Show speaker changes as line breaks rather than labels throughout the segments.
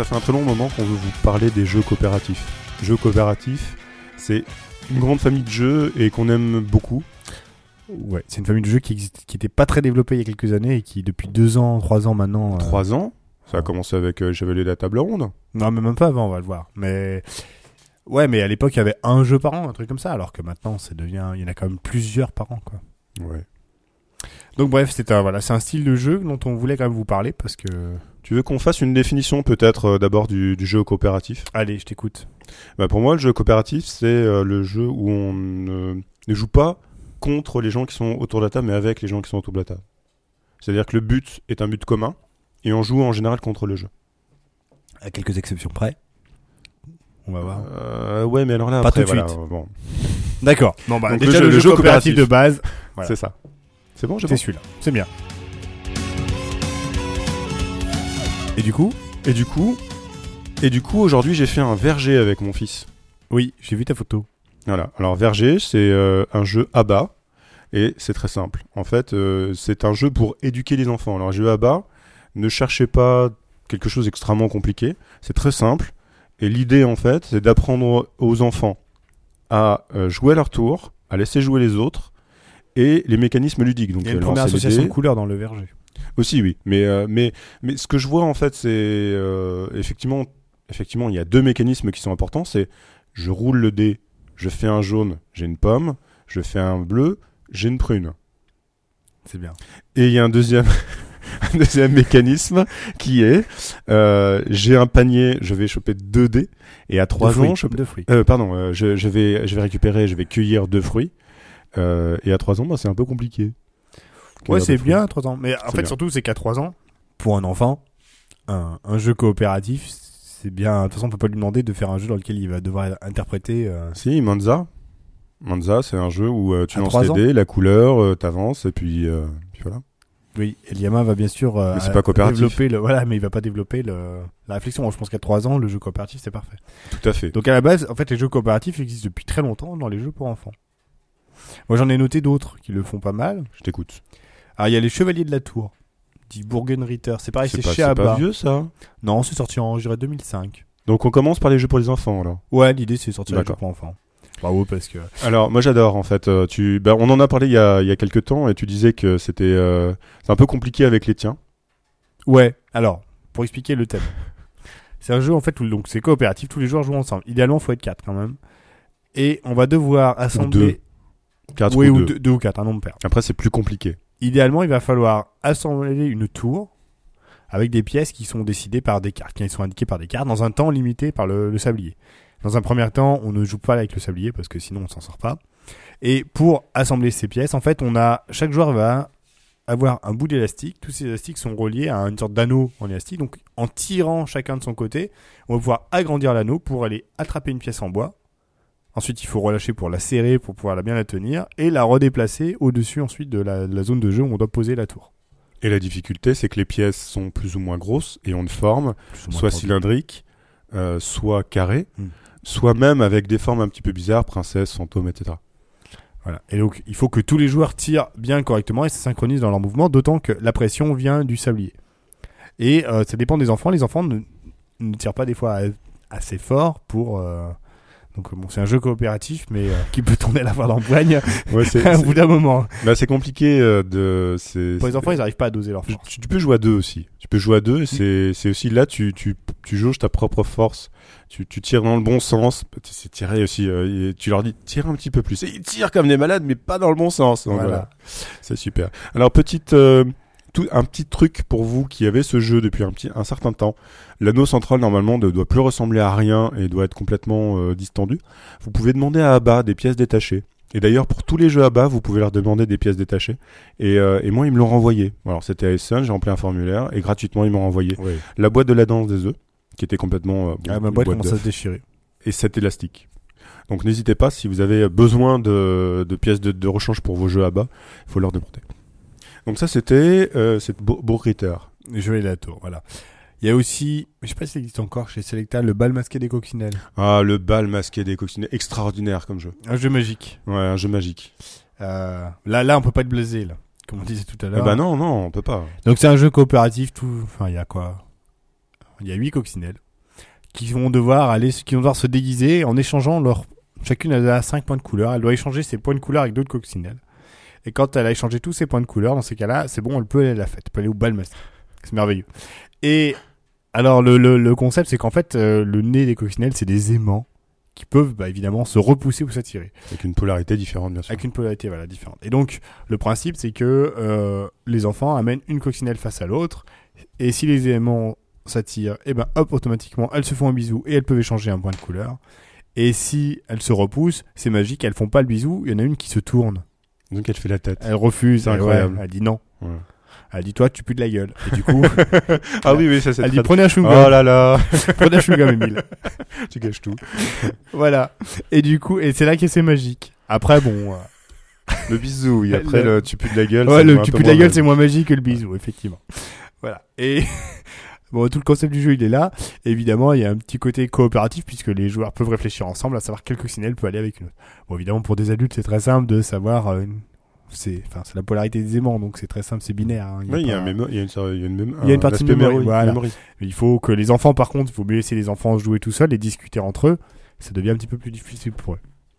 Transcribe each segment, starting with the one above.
ça fait un très long moment qu'on veut vous parler des jeux coopératifs. Jeux coopératifs, c'est une grande famille de jeux et qu'on aime beaucoup.
Ouais, c'est une famille de jeux qui était pas très développée il y a quelques années et qui depuis 2 ans, 3 ans maintenant...
3 ans. Ça a commencé avec Chevalier de la Table Ronde.
Non, mais même pas avant, on va le voir. Mais ouais, mais à l'époque, il y avait un jeu par an, un truc comme ça, alors que maintenant, il y en a quand même plusieurs par an, quoi.
Ouais.
Donc bref, c'est un style de jeu dont on voulait quand même vous parler parce que...
Tu veux qu'on fasse une définition peut-être d'abord du jeu coopératif ?
Allez, je t'écoute.
Pour moi, le jeu coopératif, c'est le jeu où on ne joue pas contre les gens qui sont autour de la table, mais avec les gens qui sont autour de la table. C'est-à-dire que le but est un but commun, et on joue en général contre le jeu.
À quelques exceptions près. On va voir.
Ouais, mais alors là,
pas
après,
tout de
voilà,
suite.
Bon.
D'accord.
Donc
déjà, le jeu coopératif de base,
voilà. C'est ça. C'est bon,
c'est celui-là. C'est bien. Et du coup,
aujourd'hui, j'ai fait un verger avec mon fils.
Oui, j'ai vu ta photo.
Voilà. Alors, verger, c'est un jeu à bas. Et c'est très simple. En fait, c'est un jeu pour éduquer les enfants. Alors, un jeu à bas, ne cherchez pas quelque chose d'extrêmement compliqué. C'est très simple. Et l'idée, en fait, c'est d'apprendre aux enfants à jouer à leur tour, à laisser jouer les autres, et les mécanismes ludiques. Donc,
il y a une première association de couleurs dans le verger.
Aussi, oui. Mais ce que je vois, en fait, c'est effectivement, il y a 2 mécanismes qui sont importants. C'est je roule le dé, je fais un jaune, j'ai une pomme, je fais un bleu, j'ai une prune.
C'est bien.
Et il y a un deuxième mécanisme qui est j'ai un panier, je vais choper 2 dés, et à 3 ans,
deux fruits.
Je vais cueillir 2 fruits. Et à 3 ans, c'est un peu compliqué.
Ouais, c'est bien à 3 ans. Mais en fait,
bien.
surtout, c'est qu'à 3 ans, pour un enfant, un jeu coopératif, c'est bien. De toute façon, on peut pas lui demander de faire un jeu dans lequel il va devoir interpréter.
Si, Monza, c'est un jeu où tu
À
lances
3
les
ans.
dés, la couleur, t'avances, et puis voilà.
Oui, Eliama va bien sûr
Mais c'est pas coopératif.
développer mais il va pas développer la réflexion. Je pense qu'à 3 ans, le jeu coopératif, c'est parfait.
Tout à fait.
Donc à la base, en fait, les jeux coopératifs existent depuis très longtemps dans les jeux pour enfants. Moi, j'en ai noté d'autres qui le font pas mal.
Je t'écoute.
Alors, il y a les Chevaliers de la Tour, dit Burgenritter. C'est pareil, c'est chez
C'est
Abba.
pas vieux, ça.
Non, c'est sorti en, je dirais, 2005.
Donc on commence par les jeux pour les enfants, alors.
Ouais, l'idée, c'est sortir les jeux
D'accord.
pour enfants. Bravo, parce que...
Alors, moi j'adore en fait. On en a parlé il y a quelques temps et tu disais que c'est un peu compliqué avec les tiens.
Ouais, alors, pour expliquer le thème. C'est un jeu, en fait, où donc c'est coopératif, tous les joueurs jouent ensemble. Idéalement, il faut être 4 quand même. Et on va devoir assembler...
4
oui,
ou
ou
2.
2 ou 4, un nombre pair.
Après, c'est plus compliqué.
Idéalement, il va falloir assembler une tour avec des pièces qui sont décidées par des cartes, qui sont indiquées par des cartes, dans un temps limité par le sablier. Dans un premier temps, on ne joue pas avec le sablier parce que sinon on s'en sort pas. Et pour assembler ces pièces, en fait, chaque joueur va avoir un bout d'élastique. Tous ces élastiques sont reliés à une sorte d'anneau en élastique. Donc, en tirant chacun de son côté, on va pouvoir agrandir l'anneau pour aller attraper une pièce en bois. Ensuite, il faut relâcher pour la serrer, pour pouvoir bien la tenir, et la redéplacer au-dessus ensuite de la zone de jeu où on doit poser la tour.
Et la difficulté, c'est que les pièces sont plus ou moins grosses et ont une forme, soit
tendu.
cylindrique, soit carrée, soit même avec des formes un petit peu bizarres, princesse, fantôme, etc.
Voilà. Et donc, il faut que tous les joueurs tirent bien correctement et se synchronisent dans leur mouvement, d'autant que la pression vient du sablier. Et ça dépend des enfants. Les enfants ne tirent pas des fois assez fort pour... Donc bon, c'est un jeu coopératif, mais qui peut tourner la voie d'empoigne au bout d'un moment.
C'est compliqué
Pour les enfants, ils n'arrivent pas à doser leur force.
Tu peux jouer à 2 aussi. Tu peux jouer à 2, et c'est aussi là, tu jauges ta propre force. Tu tires dans le bon sens. C'est tirer aussi. Tu leur dis, tire un petit peu plus. Et ils tirent comme des malades, mais pas dans le bon sens. Donc voilà. C'est super. Alors, un petit truc pour vous qui avez ce jeu depuis un certain temps. L'anneau central, normalement, ne doit plus ressembler à rien et doit être complètement distendu. Vous pouvez demander à Abba des pièces détachées. Et d'ailleurs, pour tous les jeux Abba, vous pouvez leur demander des pièces détachées. Et moi, ils me l'ont renvoyé. Alors, c'était à Essen, j'ai rempli un formulaire et gratuitement, ils m'ont renvoyé la boîte de la danse des œufs, qui était complètement...
ma boîte commence à se déchirer.
Et cet élastique. Donc, n'hésitez pas, si vous avez besoin de pièces de rechange pour vos jeux Abba, il faut leur demander. Donc ça, c'était Burgenritter.
Je vais la tour, voilà. Il y a aussi, je sais pas si ça existe encore chez Selecta, le bal masqué des coccinelles.
Ah, le bal masqué des coccinelles, extraordinaire comme jeu.
Un jeu magique.
Ouais, un jeu magique.
Là, on peut pas être blasé, là, comme on disait tout à l'heure.
Non, on peut pas.
Donc c'est un jeu coopératif, il y a quoi ? Il y a 8 coccinelles. qui vont devoir se déguiser en échangeant chacune a 5 points de couleur. Elle doit échanger ses points de couleur avec d'autres coccinelles. Et quand elle a échangé tous ses points de couleur, dans ces cas-là, c'est bon, elle peut aller à la fête, elle peut aller au bal masqué. C'est merveilleux. Et alors le concept, c'est qu'en fait, le nez des coccinelles, c'est des aimants qui peuvent évidemment se repousser ou s'attirer.
Avec une polarité différente, bien sûr.
Avec une polarité différente. Et donc, le principe, c'est que les enfants amènent une coccinelle face à l'autre, et si les aimants s'attirent, hop, automatiquement, elles se font un bisou et elles peuvent échanger un point de couleur. Et si elles se repoussent, c'est magique, elles font pas le bisou, il y en a une qui se tourne.
Donc elle fait la tête.
Elle refuse,
c'est incroyable.
Elle dit non.
Ouais.
Elle dit toi tu pues de la gueule. Et du coup,
ah oui, ça c'est.
Elle dit prenez un chewing-gum.
Oh là là,
prenez un chewing-gum, Émile.
Tu gâches tout.
Voilà. Et du coup, c'est là que c'est magique. Après bon.
Le bisou, et après le tu pues de la gueule.
Ouais, le tu pues de la gueule, c'est moins magique que le bisou, effectivement. Voilà. Et bon, tout le concept du jeu, il est là. Et évidemment, il y a un petit côté coopératif puisque les joueurs peuvent réfléchir ensemble à savoir quelle coccinelle peut aller avec une autre. Bon, évidemment, pour des adultes, c'est très simple de savoir. C'est la polarité des aimants, donc c'est très simple, c'est binaire. Hein.
Il y a
une partie de mémoire. Voilà. Mais il faut que les enfants, par contre, il faut mieux laisser les enfants jouer tout seuls et discuter entre eux. Ça devient un petit peu plus difficile pour eux.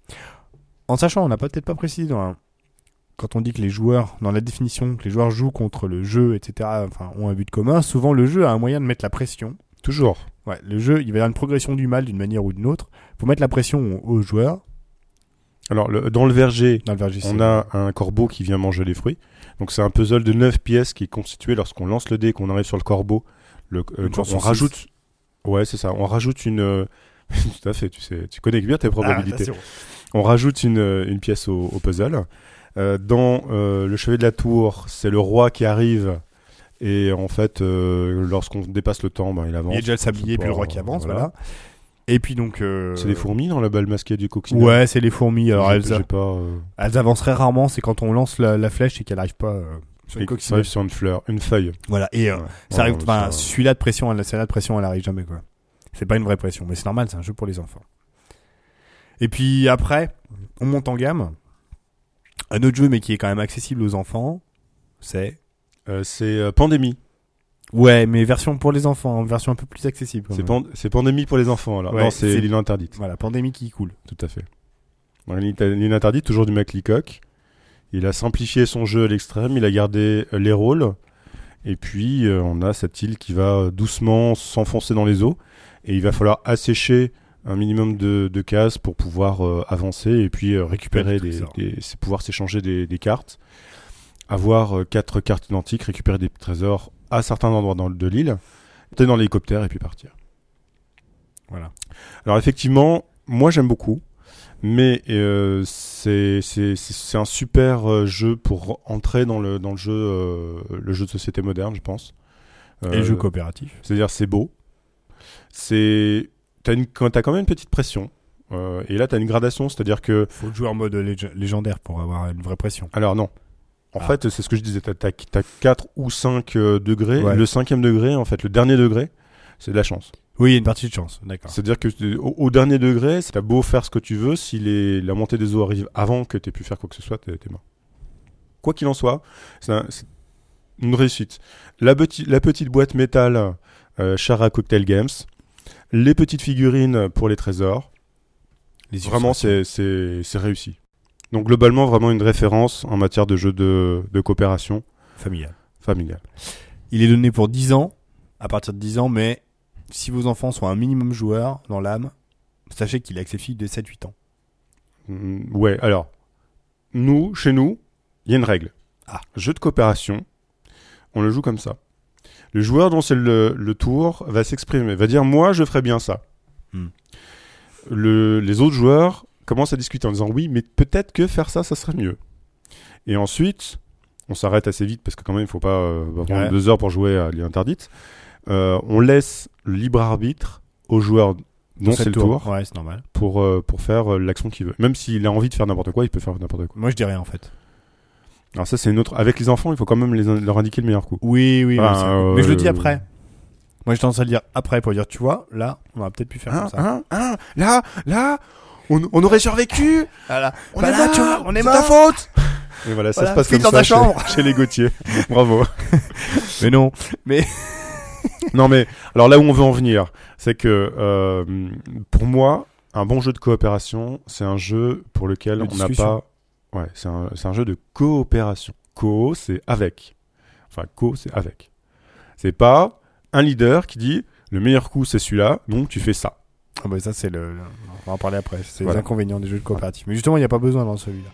En sachant, on n'a peut-être pas précisé quand on dit que les joueurs, dans la définition, que les joueurs jouent contre le jeu, etc., ont un but commun, souvent le jeu a un moyen de mettre la pression.
Toujours.
Ouais, le jeu, il va y avoir une progression du mal d'une manière ou d'une autre pour mettre la pression aux joueurs.
Alors, dans le verger, on
c'est
a un corbeau qui vient manger les fruits. Donc, c'est un puzzle de 9 pièces qui est constitué lorsqu'on lance le dé et qu'on arrive sur le corbeau. On rajoute... Ouais, c'est ça. On rajoute une... Tout à fait, tu connais bien tes probabilités. On rajoute une pièce au puzzle. Dans le chevalier de la tour, c'est le roi qui arrive. Et en fait, lorsqu'on dépasse le temps, il avance.
Il y a déjà le sablier puis le roi qui avance, voilà. Et puis donc...
C'est les fourmis dans la balle masquée du coccinelle.
Ouais, c'est les fourmis. Alors elles avancent très rarement, c'est quand on lance la flèche et qu'elle n'arrive pas sur une coccinelle.
Ça arrive sur une feuille.
Voilà, et ça arrive, celui-là de pression, elle arrive jamais, quoi. C'est pas une vraie pression, mais c'est normal, c'est un jeu pour les enfants. Et puis après, on monte en gamme. Un autre jeu, mais qui est quand même accessible aux enfants, c'est
Pandémie.
Ouais, mais version pour les enfants, version un peu plus accessible.
C'est Pandémie pour les enfants, alors.
Ouais,
non, c'est l'île interdite.
Voilà, Pandémie qui coule.
Tout à fait. L'île interdite, toujours du Mac Leacock. Il a simplifié son jeu à l'extrême, il a gardé les rôles. Et puis, on a cette île qui va doucement s'enfoncer dans les eaux. Et il va falloir assécher un minimum de cases pour pouvoir avancer et puis récupérer pouvoir s'échanger des cartes. Avoir 4 cartes identiques, récupérer des trésors à certains endroits de l'île, monter dans l'hélicoptère et puis partir.
Voilà.
Alors effectivement, moi j'aime beaucoup, mais c'est un super jeu pour entrer dans le jeu de société moderne, je pense.
Et le jeu coopératif.
C'est-à-dire c'est beau, t'as quand même une petite pression. Et là t'as une gradation, c'est-à-dire que
faut jouer en mode légendaire pour avoir une vraie pression.
Alors non. En fait, c'est ce que je disais, t'as 4 ou 5 degrés. Ouais. Le 5e degré, en fait, le dernier degré, c'est de la chance.
Oui, il y a une partie de chance, d'accord.
C'est-à-dire que au dernier degré, t'as beau faire ce que tu veux, si la montée des eaux arrive avant que t'aies pu faire quoi que ce soit, t'es mort. Quoi qu'il en soit, c'est une réussite. La petite boîte métal Chara Cocktail Games, les petites figurines pour les trésors, vraiment, c'est réussi. Donc globalement, vraiment une référence en matière de jeux de coopération
familiale.
Il
est donné pour 10 ans, à partir de 10 ans, mais si vos enfants sont un minimum joueurs dans l'âme, sachez qu'il est accessible dès 7-8 ans.
Ouais, alors, chez nous, il y a une règle. Jeu de coopération, on le joue comme ça. Le joueur dont c'est le tour va s'exprimer, va dire « moi, je ferais bien ça ». Les autres joueurs commencent à discuter en disant oui, mais peut-être que faire ça serait mieux. Et ensuite, on s'arrête assez vite parce que quand même, il ne faut pas prendre 2 heures pour jouer à l'île interdite. On laisse le libre arbitre au joueur dont c'est le tour.
Ouais, c'est normal.
Pour faire l'action qu'il veut. Même s'il a envie de faire n'importe quoi, il peut faire n'importe quoi.
Moi, je dis rien en fait.
Alors ça, c'est une autre. Avec les enfants, il faut quand même leur indiquer le meilleur coup.
Oui, mais je le dis après. Moi, j'ai tendance à le dire après pour dire, tu vois, là, on aurait peut-être pu faire comme ça.
Là, on aurait survécu.
Voilà.
On est là, tu vois,
on est
mort. C'est ta faute. Et voilà, ça se passe comme ça
chambre.
chez les Gauthier. Bravo.
Mais non. Mais
Non mais alors là où on veut en venir, c'est que pour moi, un bon jeu de coopération, c'est un jeu pour lequel on n'a pas. Ouais, c'est un jeu de coopération. Co, c'est avec. Enfin, co, c'est avec. C'est pas un leader qui dit le meilleur coup c'est celui-là, donc tu fais ça.
Ah bah ça c'est on va en parler après. C'est les inconvénients des jeux de coopératif. Mais justement, il n'y a pas besoin dans celui-là.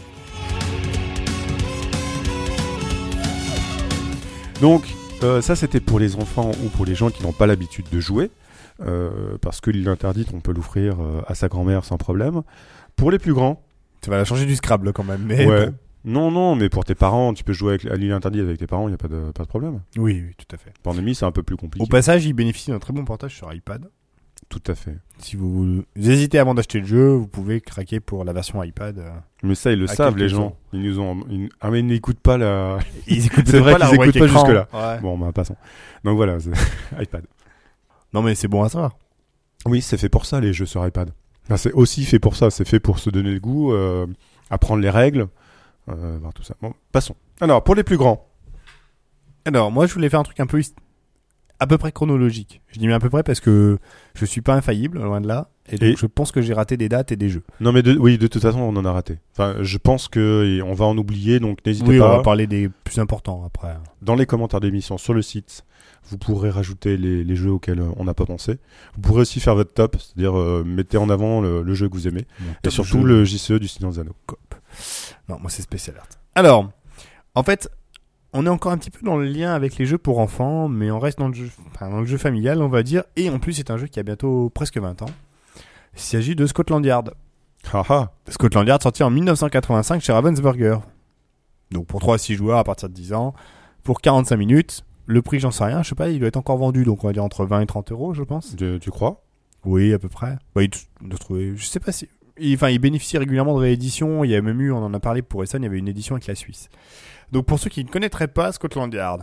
Donc ça c'était pour les enfants ou pour les gens qui n'ont pas l'habitude de jouer, parce que l'île interdite on peut l'offrir à sa grand-mère sans problème. Pour les plus grands,
tu vas la changer du Scrabble quand même. Mais
ouais.
Bon.
Non, mais pour tes parents, tu peux jouer à l'île interdite avec tes parents, il n'y a pas de problème.
Oui, tout à fait.
Pandémie, c'est un peu plus compliqué.
Au passage, il bénéficie d'un très bon portage sur iPad.
Tout à fait.
Si vous hésitez avant d'acheter le jeu, vous pouvez craquer pour la version iPad.
Mais ça, ils le savent, les gens. Ils nous ont. Ah, mais ils n'écoutent pas la.
Ils écoutent
c'est vrai
pas
qu'ils n'écoutent pas jusque-là.
Ouais.
Bon, bah, passons. Donc voilà, iPad.
Non, mais c'est bon à savoir.
Oui, c'est fait pour ça, les jeux sur iPad. Enfin, c'est aussi fait pour ça. C'est fait pour se donner le goût, apprendre les règles, voir tout ça. Bon, passons. Alors, pour les plus grands.
Alors, moi, je voulais faire un truc un peu à peu près chronologique. Je dis bien à peu près parce que je suis pas infaillible, loin de là. Et donc, je pense que j'ai raté des dates et des jeux.
Non, mais oui, de toute façon, on en a raté. Enfin, je pense qu'on va en oublier, donc n'hésitez
pas.
Oui,
on va parler des plus importants après.
Dans les commentaires d'émission sur le site, vous pourrez rajouter les jeux auxquels on n'a pas pensé. Vous pourrez aussi faire votre top, c'est-à-dire mettez en avant le jeu que vous aimez. Et surtout le JCE du Seigneur des Anneaux.
Non, moi c'est Special Art. Alors, en fait, on est encore un petit peu dans le lien avec les jeux pour enfants, mais on reste dans le jeu familial, on va dire. Et en plus, c'est un jeu qui a bientôt presque 20 ans. Il s'agit de Scotland Yard. Scotland Yard sorti en 1985 chez Ravensburger. Donc pour 3 à 6 joueurs à partir de 10 ans, pour 45 minutes. Le prix, j'en sais rien, je sais pas, il doit être encore vendu, donc on va dire entre 20 et 30 euros, je pense.
Tu crois ?
Oui, à peu près. Bah, il doit trouver, je sais pas si... il bénéficie régulièrement de rééditions. Il y a même eu, on en a parlé pour Essen, il y avait une édition avec la Suisse. Donc pour ceux qui ne connaîtraient pas Scotland Yard,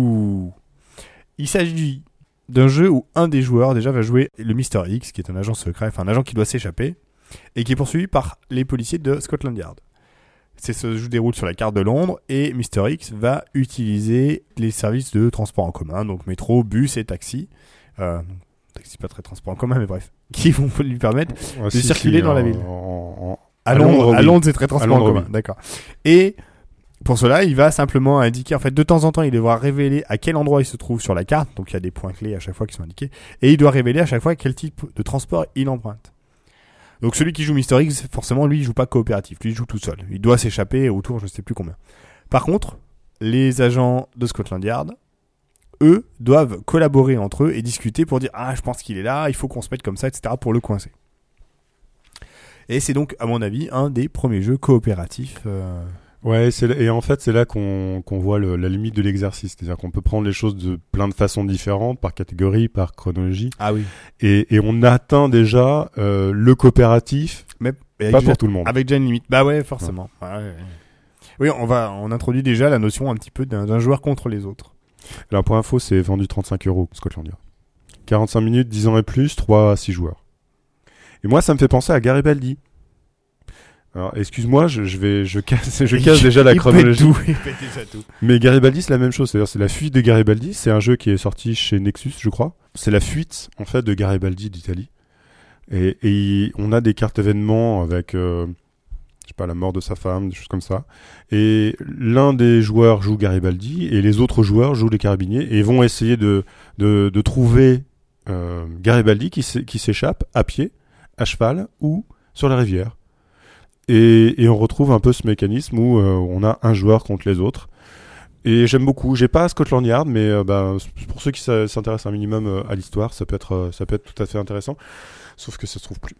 il s'agit d'un jeu où un des joueurs déjà va jouer le Mr. X, qui est un agent secret, enfin un agent qui doit s'échapper, et qui est poursuivi par les policiers de Scotland Yard. Ce jeu déroule sur la carte de Londres, et Mr. X va utiliser les services de transport en commun, donc métro, bus et taxi. Taxi pas très transport en commun, mais bref, qui vont lui permettre de circuler dans la ville. À Londres, c'est très transport en commun, d'accord. Et pour cela, il va simplement indiquer, en fait, de temps en temps, il devra révéler à quel endroit il se trouve sur la carte, donc il y a des points clés à chaque fois qui sont indiqués, et il doit révéler à chaque fois quel type de transport il emprunte. Donc celui qui joue Mr. X, forcément, lui, il joue pas coopératif, lui, il joue tout seul. Il doit s'échapper autour, je sais plus combien. Par contre, les agents de Scotland Yard, eux, doivent collaborer entre eux et discuter pour dire « Ah, je pense qu'il est là, il faut qu'on se mette comme ça, etc. » pour le coincer. Et c'est donc, à mon avis, un des premiers jeux coopératifs.
Ouais, et en fait, c'est là qu'on voit la limite de l'exercice. C'est-à-dire qu'on peut prendre les choses de plein de façons différentes, par catégorie, par chronologie.
Ah oui.
Et on atteint déjà le coopératif,
mais
pas pour tout le monde.
Avec déjà une limite. Bah ouais, forcément. Ouais. Oui, on introduit déjà la notion un petit peu d'un joueur contre les autres.
Alors pour info, c'est vendu 35 € Scotland Yard. 45 minutes, 10 ans et plus, 3 à 6 joueurs. Et moi, ça me fait penser à Garibaldi. Alors, excuse-moi, je casse déjà la chronologie.
Il fait déjà tout.
Mais Garibaldi, c'est la même chose. C'est-à-dire, c'est la fuite de Garibaldi. C'est un jeu qui est sorti chez Nexus, je crois. C'est la fuite, en fait, de Garibaldi d'Italie. Et on a des cartes événements avec, je sais pas, la mort de sa femme, des choses comme ça. Et l'un des joueurs joue Garibaldi et les autres joueurs jouent les carabiniers et vont essayer de trouver Garibaldi qui s'échappe à pied, à cheval ou sur la rivière. Et on retrouve un peu ce mécanisme où on a un joueur contre les autres. Et j'aime beaucoup. J'ai pas Scotland Yard, mais pour ceux qui s'intéressent un minimum à l'histoire, ça peut être tout à fait intéressant. Sauf que ça se trouve plus.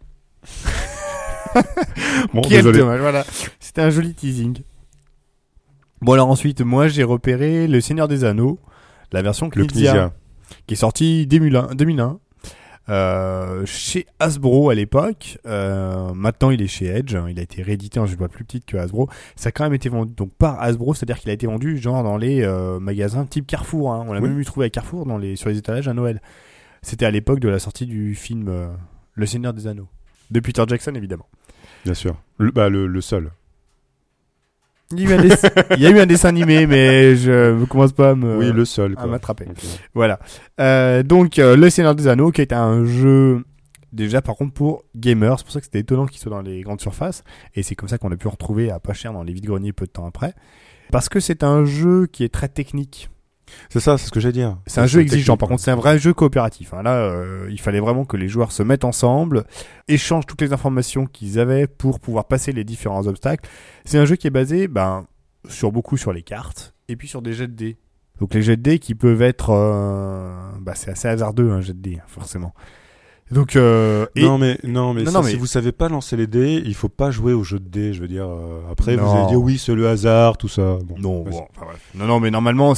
Bon,
Quel
désolé.
dommage, voilà. C'était un joli teasing. Bon, alors ensuite, moi, j'ai repéré Le Seigneur des Anneaux, la version Knizia, qui est sortie 2001. Chez Hasbro à l'époque. Maintenant il est chez Edge, il a été réédité en jeu de bois plus petite que Hasbro. Ça a quand même été vendu donc par Hasbro, c'est-à-dire qu'il a été vendu genre dans les magasins type Carrefour, hein. On l'a même eu trouvé à Carrefour sur les étalages à Noël. C'était à l'époque de la sortie du film Le Seigneur des Anneaux de Peter Jackson, évidemment.
Bien sûr, le seul.
Il y a eu un dessin animé, mais je ne commence pas à
Oui, le seul.
à
Quoi.
m'attraper.
Donc,
Voilà. Donc, Le Seigneur des Anneaux, qui est un jeu, déjà, par contre, pour gamers. C'est pour ça que c'était étonnant qu'il soit dans les grandes surfaces. Et c'est comme ça qu'on a pu en retrouver à pas cher dans les vides-greniers peu de temps après. Parce que c'est un jeu qui est très technique.
c'est ça, c'est ce que j'allais dire.
C'est un jeu exigeant. Par contre, c'est un vrai jeu coopératif. Hein. Là, il fallait vraiment que les joueurs se mettent ensemble, échangent toutes les informations qu'ils avaient pour pouvoir passer les différents obstacles. C'est un jeu qui est basé, beaucoup sur les cartes et puis sur des jets de dés. Donc les jets de dés qui peuvent être, c'est assez hasardeux un jet de dés, forcément. Donc
Non mais
Non,
si
mais-
vous savez pas lancer les dés, il faut pas jouer au jeu de dés. Je veux dire, après vous
Non.
allez dire oui, c'est le hasard, tout ça. Bon,
non,
vas-y.
bon, enfin, bref. Non, mais normalement,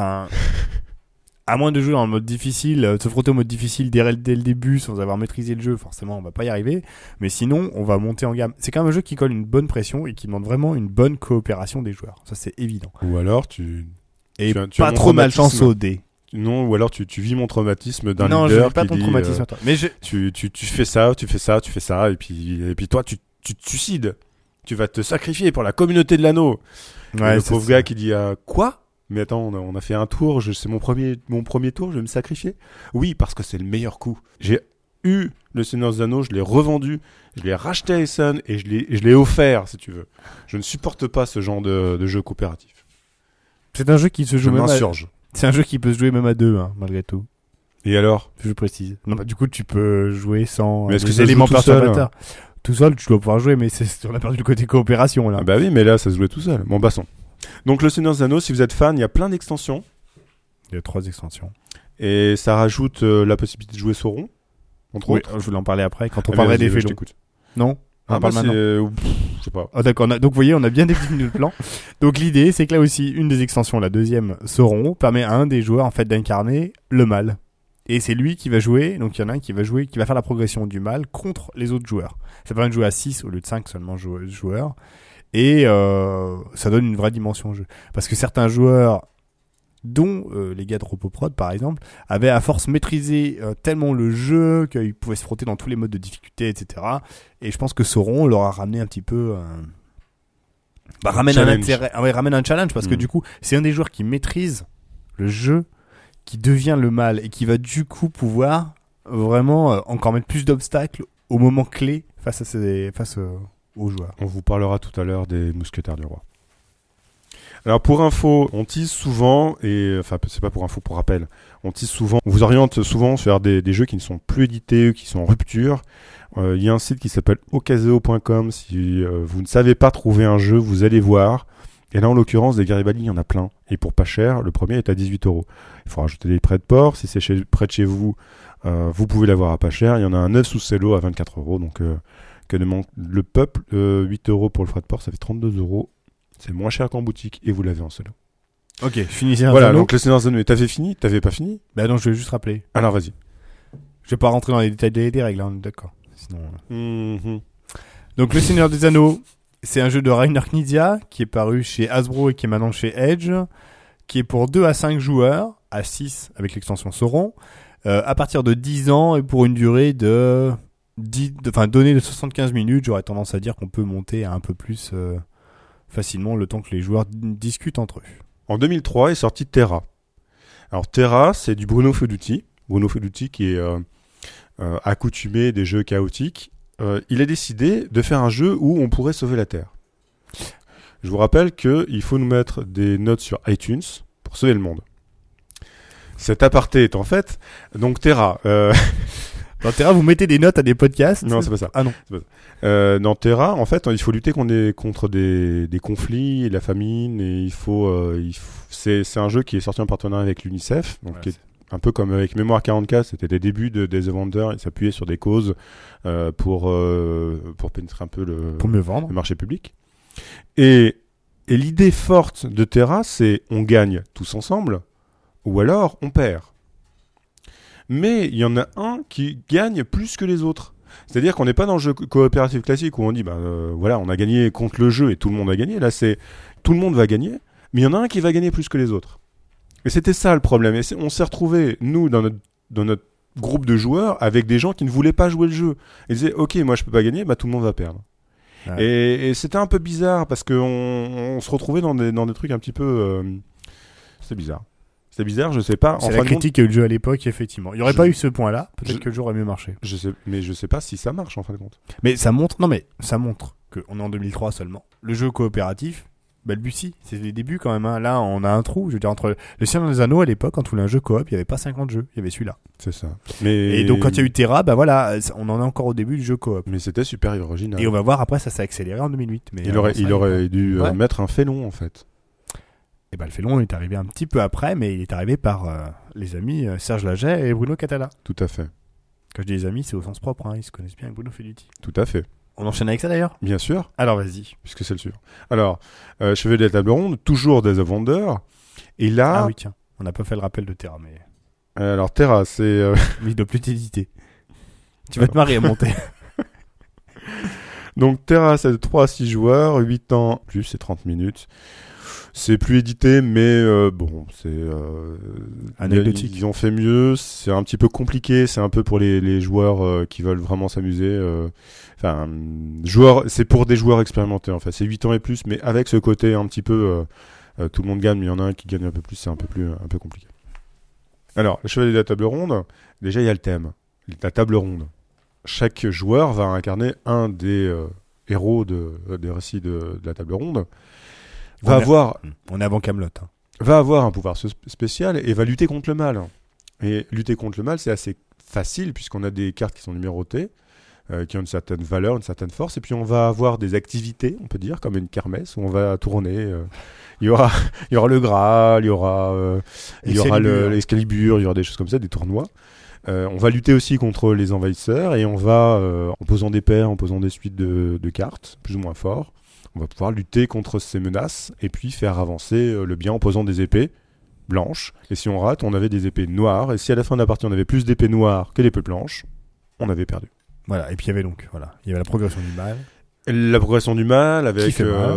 à moins de jouer dans le mode difficile, de se frotter au mode difficile dès le début sans avoir maîtrisé le jeu, forcément, on va pas y arriver. Mais sinon, on va monter en gamme. C'est quand même un jeu qui colle une bonne pression et qui demande vraiment une bonne coopération des joueurs. Ça, c'est évident.
Ou alors tu
Et
Tu as
pas
mon
trop malchance
traumatisme.
au dé.
non, ou alors tu vis mon traumatisme d'un
Non, je
leader
veux pas
qui
ton
dit,
traumatisme à toi. Mais
tu fais ça, et puis toi tu te suicides. Tu vas te sacrifier pour la communauté de l'anneau.
ouais,
Le
c'est
pauvre
ça.
gars qui dit quoi? Mais attends, on a fait un tour, c'est mon premier tour, je vais me sacrifier? Oui, parce que c'est le meilleur coup. J'ai eu le Seigneur des Anneaux, je l'ai revendu, je l'ai racheté à Essen et je l'ai offert, si tu veux. Je ne supporte pas ce genre de jeu coopératif.
C'est un jeu qui se
Je
joue même
m'insurge.
C'est un jeu qui peut se jouer même à deux, hein, malgré tout.
Et alors?
Je précise. Non, du coup, tu peux jouer sans
Mais est-ce que
des
ça se
éléments
joue tout seul,
perturbateurs. Tout seul, tu dois pouvoir jouer, mais on a perdu le côté coopération, là.
Ah bah oui, mais là, ça se jouait tout seul. Bon, passons. Donc, le Seigneur des Anneaux, si vous êtes fan, il y a plein d'extensions.
Il y a 3 extensions.
Et ça rajoute la possibilité de jouer Sauron, entre
Oui,
autres.
je voulais en parler après, quand on
Ah,
parlerait
vas-y,
des
je
félons.
t'écoute.
Non? On en parle maintenant.
Je sais pas.
Ah, d'accord. Donc, vous voyez, on a bien défini le plan. Donc, l'idée, c'est que là aussi, une des extensions, la deuxième, Sauron, permet à un des joueurs, en fait, d'incarner le mal. Et c'est lui qui va jouer, donc il y en a un qui va jouer, qui va faire la progression du mal contre les autres joueurs. Ça permet de jouer à 6 au lieu de 5 seulement joueurs. Et ça donne une vraie dimension au jeu. Parce que certains joueurs, dont les gars de Ropoprod par exemple, avaient à force maîtrisé tellement le jeu qu'ils pouvaient se frotter dans tous les modes de difficulté, etc. Et je pense que Sauron leur a ramené un petit peu... ramène un
challenge.
intérêt, ramène un challenge parce que du coup, c'est un des joueurs qui maîtrise le jeu, qui devient le mal et qui va du coup pouvoir vraiment encore mettre plus d'obstacles au moment clé face aux joueurs.
On vous parlera tout à l'heure des Mousquetaires du Roi. Alors pour info, on tease souvent, c'est pas pour info, pour rappel, on vous oriente souvent vers des jeux qui ne sont plus édités, qui sont en rupture. Il y a un site qui s'appelle ocaseo.com, si vous ne savez pas trouver un jeu, vous allez voir. Et là en l'occurrence, des Garibaldi, il y en a plein. Et pour pas cher, le premier est à 18 €. Il faut rajouter des frais de port, si c'est près de chez vous, vous pouvez l'avoir à pas cher. Il y en a un 9 sous cello à 24 €, donc que demande le peuple, 8 € pour le frais de port, ça fait 32 €. C'est moins cher qu'en boutique et vous l'avez en solo.
Ok, finissez un
Voilà,
solo.
donc le Seigneur des Anneaux, t'avais fini? T'avais pas fini?
Bah non, je vais juste rappeler.
Alors vas-y.
Je vais pas rentrer dans les détails des règles, hein, d'accord. Sinon.
Mhm.
Donc, Le Seigneur des Anneaux, c'est un jeu de Rainer Knizia qui est paru chez Hasbro et qui est maintenant chez Edge, qui est pour 2 à 5 joueurs, à 6 avec l'extension Sauron, à partir de 10 ans et pour une durée de donnée de 75 minutes. J'aurais tendance à dire qu'on peut monter à un peu plus facilement le temps que les joueurs discutent entre eux.
En 2003 est sorti Terra. Alors Terra, c'est du Bruno Feuduti. Bruno Feuduti qui est accoutumé des jeux chaotiques. Il a décidé de faire un jeu où on pourrait sauver la Terre. Je vous rappelle qu'il faut nous mettre des notes sur iTunes pour sauver le monde. Cet aparté est en fait donc Terra.
Dans Terra, vous mettez des notes à des podcasts.
Non, c'est pas ça.
Ah non.
Dans Terra, en fait, il faut lutter contre des conflits, la famine, et c'est un jeu qui est sorti en partenariat avec l'UNICEF, donc
Ouais,
qui est un peu comme avec Mémoire 44, c'était les débuts de The Wonder, ils s'appuyaient sur des causes pour pénétrer un peu
Pour mieux vendre.
le marché public. Et l'idée forte de Terra, c'est on gagne tous ensemble, ou alors on perd. Mais il y en a un qui gagne plus que les autres. C'est-à-dire qu'on n'est pas dans le jeu coopératif classique où on dit, voilà, on a gagné contre le jeu et tout le monde a gagné. Là, c'est tout le monde va gagner, mais il y en a un qui va gagner plus que les autres. Et c'était ça le problème. Et on s'est retrouvés, nous, dans notre groupe de joueurs, avec des gens qui ne voulaient pas jouer le jeu. Ils disaient, ok, moi je peux pas gagner, tout le monde va perdre.
Ouais.
Et c'était un peu bizarre parce qu'on on se retrouvait dans des trucs un petit peu. C'était bizarre. C'était bizarre, je sais pas.
C'est la critique qu'a eu le jeu à l'époque, effectivement. Il n'y aurait pas eu ce point-là, peut-être que le jeu aurait mieux marché.
Mais je sais pas si ça marche en fin de compte.
Mais ça montre qu'on est en 2003 seulement. Le jeu coopératif, balbutie. C'est les débuts quand même. Hein. Là, on a un trou. Je veux dire, entre le Seigneur des Anneaux à l'époque, quand on voulait un jeu coop, il n'y avait pas 50 jeux. Il y avait celui-là.
C'est ça. Mais...
Et donc, quand il y a eu Terra, bah voilà, on en est encore au début du jeu coop.
Mais c'était super original.
Et on va voir après, ça s'est accéléré en 2008. Mais
il aurait dû mettre un félon en fait.
Et ben le félon est arrivé un petit peu après, mais il est arrivé par les amis Serge Laget et Bruno Catala.
Tout à fait.
Quand je dis les amis, c'est au sens propre, hein. Ils se connaissent bien avec Bruno Felluti.
Tout à fait.
On enchaîne avec ça d'ailleurs ?
Bien sûr.
Alors vas-y.
Puisque c'est le sûr. Alors, Chevalier de la Table Ronde, toujours Days of Wonder. Et là...
Ah oui, tiens. On n'a pas fait le rappel de Terra, mais...
alors Terra, c'est...
Mais il doit plus t'hésiter. Tu vas te marrer à monter.
Donc Terra, c'est de 3 à 6 joueurs, 8 ans, plus c'est 30 minutes. C'est plus édité, mais bon, c'est...
anecdotique.
Ils ont fait mieux, c'est un petit peu compliqué, c'est un peu pour les joueurs qui veulent vraiment s'amuser. Enfin, c'est pour des joueurs expérimentés, en fait. C'est 8 ans et plus, mais avec ce côté un petit peu... tout le monde gagne, mais il y en a un qui gagne un peu plus, c'est un peu compliqué. Alors, le Chevalier de la Table Ronde, déjà il y a le thème, la table ronde. Chaque joueur va incarner un des héros des récits de la Table Ronde. On
est avant Kaamelott. Hein.
Va avoir un pouvoir spécial et va lutter contre le mal. Et lutter contre le mal, c'est assez facile puisqu'on a des cartes qui sont numérotées, qui ont une certaine valeur, une certaine force. Et puis on va avoir des activités, on peut dire, comme une kermesse où on va tourner. Il y aura le Graal, il y aura l'Excalibur, il y aura des choses comme ça, des tournois. On va lutter aussi contre les envahisseurs et on va, en posant des paires, en posant des suites de cartes, plus ou moins forts, on va pouvoir lutter contre ces menaces et puis faire avancer le bien en posant des épées blanches. Et si on rate, on avait des épées noires. Et si à la fin de la partie, on avait plus d'épées noires que d'épées blanches, on avait perdu.
Voilà. Et puis il y avait la progression du mal.
La progression du mal avec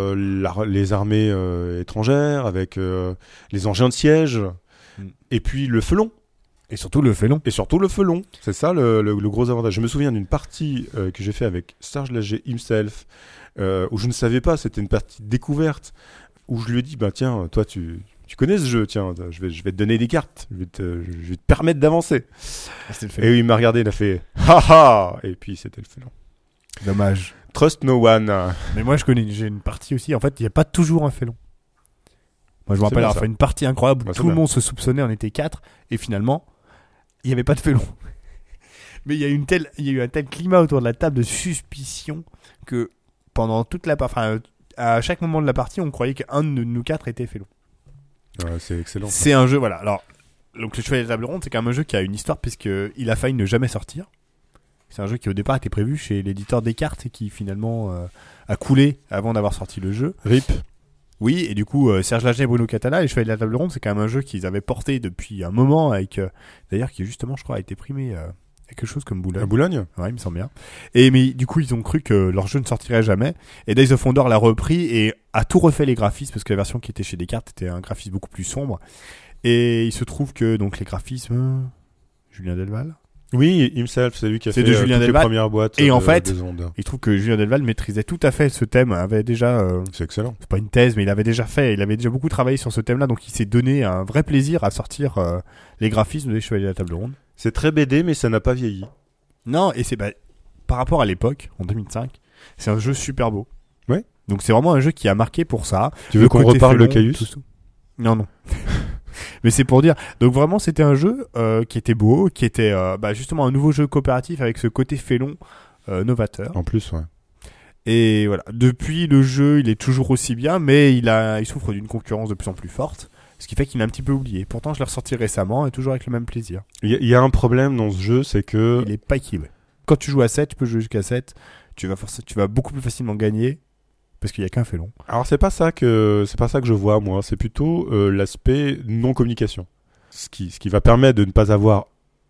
les armées étrangères, avec les engins de siège, et puis le felon.
Et surtout le felon.
C'est ça le gros avantage. Je me souviens d'une partie que j'ai fait avec Serge Laget himself, où je ne savais pas, c'était une partie découverte, où je lui ai dit, bah tiens, toi tu connais ce jeu, tiens, je vais te donner des cartes, je vais te permettre d'avancer. Et il m'a regardé, il a fait, haha, et puis c'était le felon.
Dommage.
Trust no one.
Mais moi j'ai une partie aussi, en fait il n'y a pas toujours un felon. Moi je me rappelle avoir fait une partie incroyable où tout le monde se soupçonnait, on était 4, et finalement il n'y avait pas de felon. Mais il y a eu un tel climat autour de la table de suspicion que pendant toute la à chaque moment de la partie, on croyait qu'un de nous 4 était felon.
Ouais, c'est excellent.
C'est un jeu, voilà. Alors, donc le Chevalier de la Table Ronde, c'est quand même un jeu qui a une histoire puisqu'il a failli ne jamais sortir. C'est un jeu qui au départ était prévu chez l'éditeur Descartes et qui finalement a coulé avant d'avoir sorti le jeu.
RIP.
Oui, et du coup, Serge Laget et Bruno Catala, les Chevaliers de la Table Ronde, c'est quand même un jeu qu'ils avaient porté depuis un moment avec, d'ailleurs, qui justement, je crois, a été primé quelque chose comme Boulogne.
À Boulogne ?
Ouais, il me semble bien. Mais du coup, ils ont cru que leur jeu ne sortirait jamais. Et Days of Wonder l'a repris et a tout refait les graphismes parce que la version qui était chez Descartes était un graphisme beaucoup plus sombre. Et il se trouve que donc les graphismes, Julien Delval.
Oui, himself, c'est lui qui a fait
de Julien
toutes les premières boîtes.
Et en fait, il trouve que Julien Delval maîtrisait tout à fait ce thème, avait déjà...
c'est excellent.
C'est pas une thèse, mais il avait déjà beaucoup travaillé sur ce thème-là, donc il s'est donné un vrai plaisir à sortir les graphismes des Chevaliers de la Table Ronde.
C'est très BD, mais ça n'a pas vieilli.
Non, et c'est par rapport à l'époque, en 2005, c'est un jeu super beau.
Ouais.
Donc c'est vraiment un jeu qui a marqué pour ça.
Tu veux qu'on reparle de Caius ?
Non. Mais c'est pour dire. Donc vraiment, c'était un jeu qui était beau, qui était justement un nouveau jeu coopératif avec ce côté félon novateur.
En plus, ouais.
Et voilà. Depuis, le jeu, il est toujours aussi bien, mais il souffre d'une concurrence de plus en plus forte. Ce qui fait qu'il est un petit peu oublié. Pourtant, je l'ai ressorti récemment et toujours avec le même plaisir.
Il y a un problème dans ce jeu, c'est que...
Il est pas équilibré. Quand tu joues à 7, tu peux jouer jusqu'à 7. Tu vas beaucoup plus facilement gagner parce qu'il y a qu'un félon.
Alors, c'est pas ça que je vois, moi. C'est plutôt l'aspect non-communication. Ce qui va permettre de ne pas avoir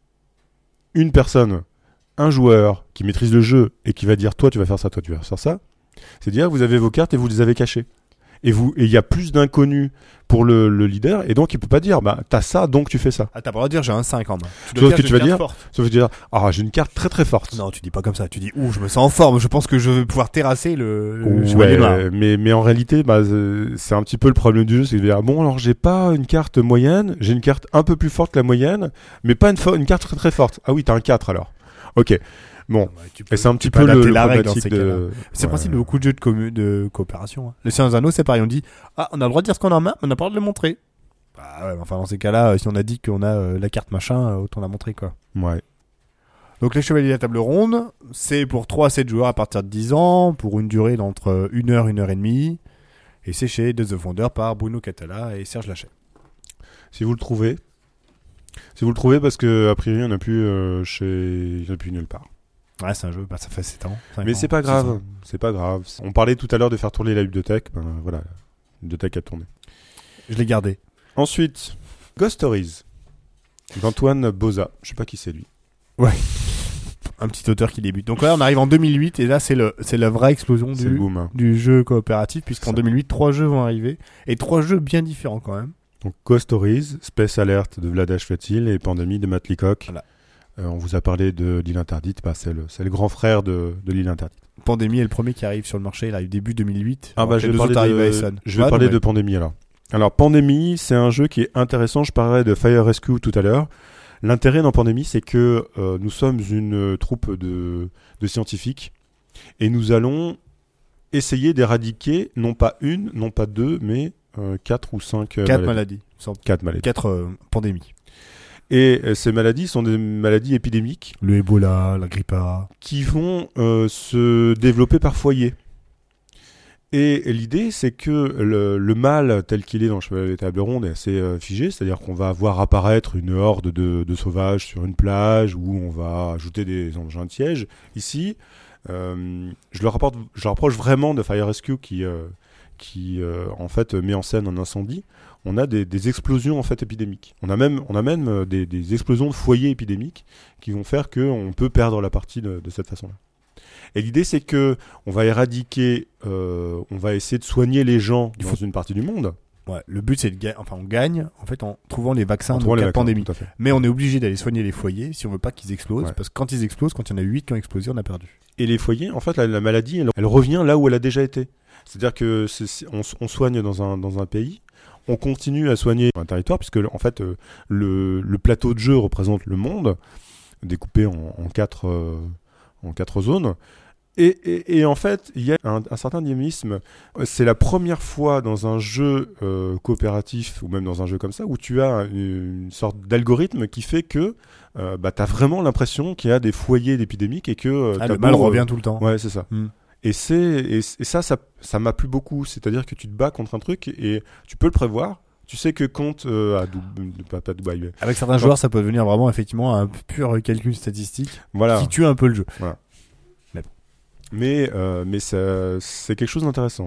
une personne, un joueur qui maîtrise le jeu et qui va dire toi, tu vas faire ça, toi, tu vas faire ça. C'est dire que vous avez vos cartes et vous les avez cachées. et il y a plus d'inconnus pour le leader, et donc il peut pas dire t'as ça donc tu fais ça.
Ah, t'as pas le droit de dire j'ai un 5 en main.
Sauf que tu vas dire, j'ai une carte très très forte.
Non, tu dis pas comme ça, tu dis je me sens en forme, je pense que je vais pouvoir terrasser le chevalier noir.
Mais en réalité c'est un petit peu le problème du jeu, c'est de dire alors j'ai pas une carte moyenne, j'ai une carte un peu plus forte que la moyenne, mais pas une carte très très forte. Ah oui, t'as un 4 alors. Ok. Bon, et c'est un petit peu le problématique de...
C'est le principe de beaucoup de jeux de coopération. Hein. Les Seigneurs des Anneaux, c'est pareil. On dit, on a le droit de dire ce qu'on a en main, mais on n'a pas le droit de le montrer. Enfin, dans ces cas-là, si on a dit qu'on a la carte machin, autant la montrer, quoi.
Ouais.
Donc, les Chevaliers de la Table Ronde, c'est pour 3 à 7 joueurs à partir de 10 ans, pour une durée d'entre 1 heure, 1 heure et demie. Et c'est chez The Founder par Bruno Catala et Serge Lachet.
Si vous le trouvez, parce que a priori, il n'y en a plus nulle part.
Ouais, c'est un jeu, ça fait 7 ans.
Mais c'est pas grave, c'est pas grave. On parlait tout à l'heure de faire tourner la bibliothèque, voilà, la bibliothèque a tourné.
Je l'ai gardé.
Ensuite, Ghost Stories, d'Antoine Boza. Je sais pas qui c'est lui.
Ouais. Un petit auteur qui débute. Donc là, on arrive en 2008 et là, c'est la vraie explosion du jeu coopératif, puisqu'en 2008, 3 jeux vont arriver et 3 jeux bien différents quand même.
Donc Ghost Stories, Space Alert de Vlad Ashvatil et Pandémie de Matt Leacock. Voilà. On vous a parlé de l'île interdite, c'est le grand frère de l'île interdite.
Pandémie est le premier qui arrive sur le marché, il arrive début 2008.
Je vais parler de Pandémie alors. Alors Pandémie, c'est un jeu qui est intéressant, je parlais de Fire Rescue tout à l'heure. L'intérêt dans Pandémie, c'est que nous sommes une troupe de scientifiques et nous allons essayer d'éradiquer non pas une, non pas deux, mais 4 ou 5
maladies.
4 maladies.
4 pandémies.
Et ces maladies sont des maladies épidémiques.
Le Ebola, la grippe A.
Qui vont se développer par foyer. Et l'idée, c'est que le mal tel qu'il est dans les tables rondes est assez figé. C'est-à-dire qu'on va voir apparaître une horde de sauvages sur une plage où on va ajouter des engins de siège. Ici, je le rapproche vraiment de Fire Rescue qui en fait met en scène un incendie. On a des explosions en fait épidémiques. On a même des explosions de foyers épidémiques qui vont faire qu'on peut perdre la partie de cette façon-là. Et l'idée, c'est que on va éradiquer, on va essayer de soigner les gens dans une partie du monde.
Ouais, le but c'est on gagne en fait en trouvant les vaccins de la pandémie. Mais on est obligé d'aller soigner les foyers si on veut pas qu'ils explosent, parce que quand ils explosent, quand il y en a 8 qui ont explosé, on a perdu.
Et les foyers, en fait, la maladie, elle revient là où elle a déjà été. C'est-à-dire que on soigne dans un pays. On continue à soigner un territoire puisque en fait le plateau de jeu représente le monde découpé en 4 zones et en fait il y a un certain dynamisme. C'est la première fois dans un jeu coopératif ou même dans un jeu comme ça où tu as une sorte d'algorithme qui fait que t'as vraiment l'impression qu'il y a des foyers d'épidémiques et que
le mal revient tout le temps.
Ouais, c'est ça. Et ça m'a plu beaucoup. C'est-à-dire que tu te bats contre un truc et tu peux le prévoir. Tu sais que quand pas Dubaï, mais
avec certains joueurs, ça peut devenir vraiment effectivement un pur calcul statistique qui tue un peu le jeu.
Voilà. Mais c'est quelque chose d'intéressant.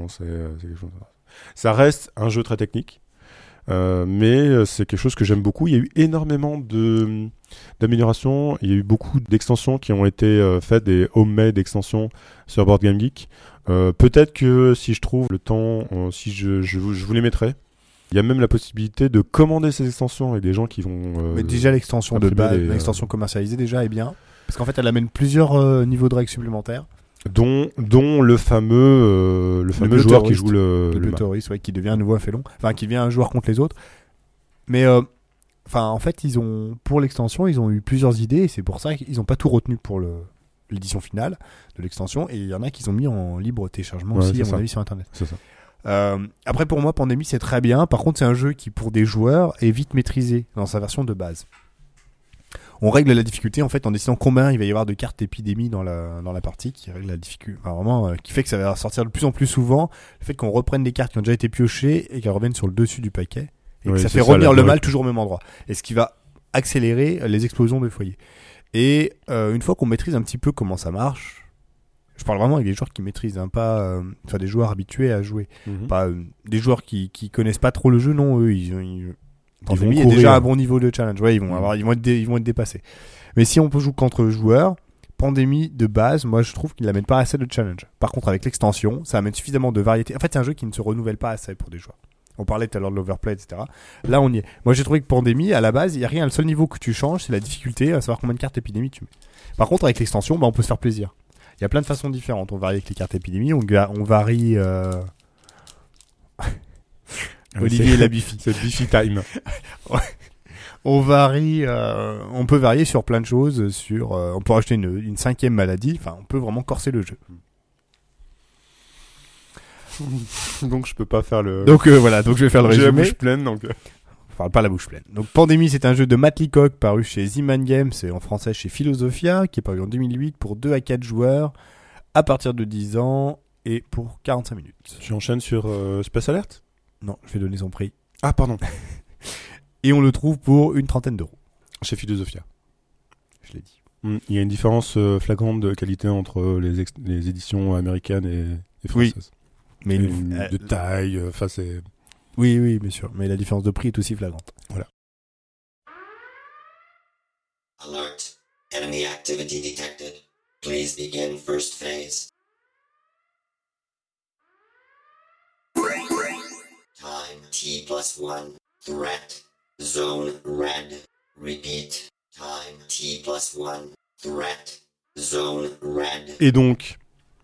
Ça reste un jeu très technique. Mais c'est quelque chose que j'aime beaucoup. Il y a eu énormément d'améliorations. Il y a eu beaucoup d'extensions qui ont été faites, des homemade extensions sur Board Game Geek. Peut-être que si je trouve le temps, si je vous les mettrai. Il y a même la possibilité de commander ces extensions et des gens qui vont...
mais déjà l'extension de base, l'extension commercialisée déjà est bien. Parce qu'en fait elle amène plusieurs niveaux de règles supplémentaires.
Dont le fameux joueur qui joue le
Bleutoriste, qui devient un nouveau affélon, qui devient un joueur contre les autres. Mais en fait, pour l'extension, ils ont eu plusieurs idées et c'est pour ça qu'ils n'ont pas tout retenu pour l'édition finale de l'extension et il y en a qu'ils ont mis en libre téléchargement aussi, à mon avis, sur internet.
C'est ça.
Après, pour moi, Pandémie c'est très bien. Par contre, c'est un jeu qui, pour des joueurs, est vite maîtrisé dans sa version de base. On règle la difficulté en fait en décidant combien il va y avoir de cartes épidémie dans la partie, qui règle la difficulté, qui fait que ça va sortir de plus en plus souvent. Le fait qu'on reprenne des cartes qui ont déjà été piochées et qu'elles reviennent sur le dessus du paquet et que ça fait revenir le mal toujours au même endroit. Et ce qui va accélérer les explosions de foyers. Et une fois qu'on maîtrise un petit peu comment ça marche, je parle vraiment avec des joueurs qui maîtrisent, pas des joueurs habitués à jouer, pas des joueurs qui connaissent pas trop le jeu. Non, eux ils Pandémie est déjà à un bon niveau de challenge. Ouais, ils vont être dépassés. Mais si on peut jouer contre joueurs, Pandémie de base, moi je trouve qu'il n'amène pas assez de challenge. Par contre, avec l'extension, ça amène suffisamment de variété. En fait, c'est un jeu qui ne se renouvelle pas assez pour des joueurs. On parlait tout à l'heure de l'overplay, etc. Là, on y est. Moi, j'ai trouvé que Pandémie, à la base, il n'y a rien. Le seul niveau que tu changes, c'est la difficulté, à savoir combien de cartes épidémie tu mets. Par contre, avec l'extension, on peut se faire plaisir. Il y a plein de façons différentes. On varie avec les cartes épidémie, on varie... Olivier et la Bifi.
C'est Bifi time.
On varie, on peut varier sur plein de choses, on peut rajouter une 5e maladie, enfin on peut vraiment corser le jeu.
Donc je peux pas faire le...
Donc voilà, donc je vais faire le
J'ai la
résumé.
bouche pleine, donc...
Enfin pas la bouche pleine. Donc Pandémie, c'est un jeu de Matt Leacock paru chez Z-Man Games et en français chez Philosophia, qui est paru en 2008 pour 2 à 4 joueurs à partir de 10 ans et pour 45 minutes.
Tu enchaînes sur Space Alert ?
Non, je vais donner son prix.
Ah pardon.
Et on le trouve pour une trentaine d'euros.
Chez Philosophia.
Je l'ai dit.
Il y a une différence flagrante de qualité entre les éditions américaines et françaises.
Mais
de taille, enfin c'est...
Oui, bien sûr. Mais la différence de prix est aussi flagrante.
Voilà.
Alert. Enemy activity detected. Please begin first phase. Time T+1. Threat. Zone red. Repeat. Time T+1. Threat. Zone red.
Et donc,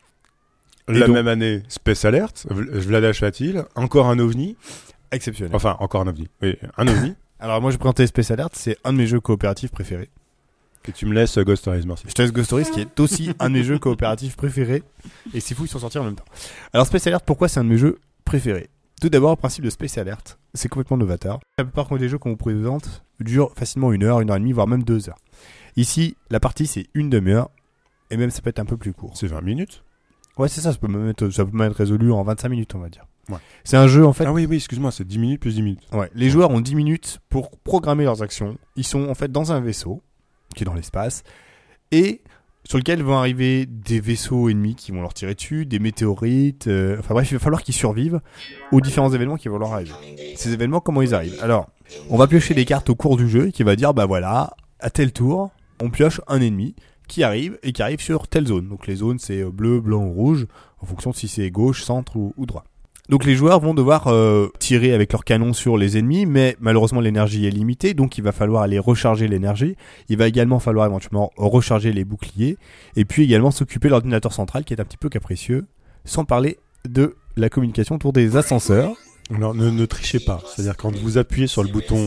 même année, Space Alert, Vlaada Chvátil, encore un ovni.
Exceptionnel.
Enfin, encore un ovni. Oui, un ovni.
Alors moi, je présentais Space Alert, c'est un de mes jeux coopératifs préférés.
Et tu me laisses Ghost Stories, merci.
Je te laisse Ghost Stories, qui est aussi un de mes jeux coopératifs préférés. Et c'est fou, ils sont sortis en même temps. Alors Space Alert, pourquoi c'est un de mes jeux préférés ? Tout d'abord, le principe de Space Alert, c'est complètement novateur. La plupart des jeux qu'on vous présente durent facilement 1 heure, 1 heure et demie, voire même 2 heures. Ici, la partie, c'est une demi-heure, et même ça peut être un peu plus court.
C'est 20 minutes.
Ouais, c'est ça peut même être résolu en 25 minutes, on va dire.
Ouais.
C'est un jeu, en fait...
Ah oui, excuse-moi, c'est 10 minutes plus 10 minutes.
Ouais, les joueurs ont 10 minutes pour programmer leurs actions. Ils sont en fait dans un vaisseau, qui est dans l'espace, et sur lequel vont arriver des vaisseaux ennemis qui vont leur tirer dessus, des météorites... Enfin bref, il va falloir qu'ils survivent aux différents événements qui vont leur arriver. Ces événements, comment ils arrivent ? Alors, on va piocher des cartes au cours du jeu, qui va dire, bah voilà, à tel tour, on pioche un ennemi qui arrive sur telle zone. Donc les zones, c'est bleu, blanc ou rouge, en fonction de si c'est gauche, centre ou droit. Donc les joueurs vont devoir tirer avec leur canon sur les ennemis, mais malheureusement l'énergie est limitée, donc il va falloir aller recharger l'énergie. Il va également falloir éventuellement recharger les boucliers, et puis également s'occuper de l'ordinateur central qui est un petit peu capricieux, sans parler de la communication autour des ascenseurs.
Alors ne trichez pas, c'est-à-dire quand vous appuyez sur le bouton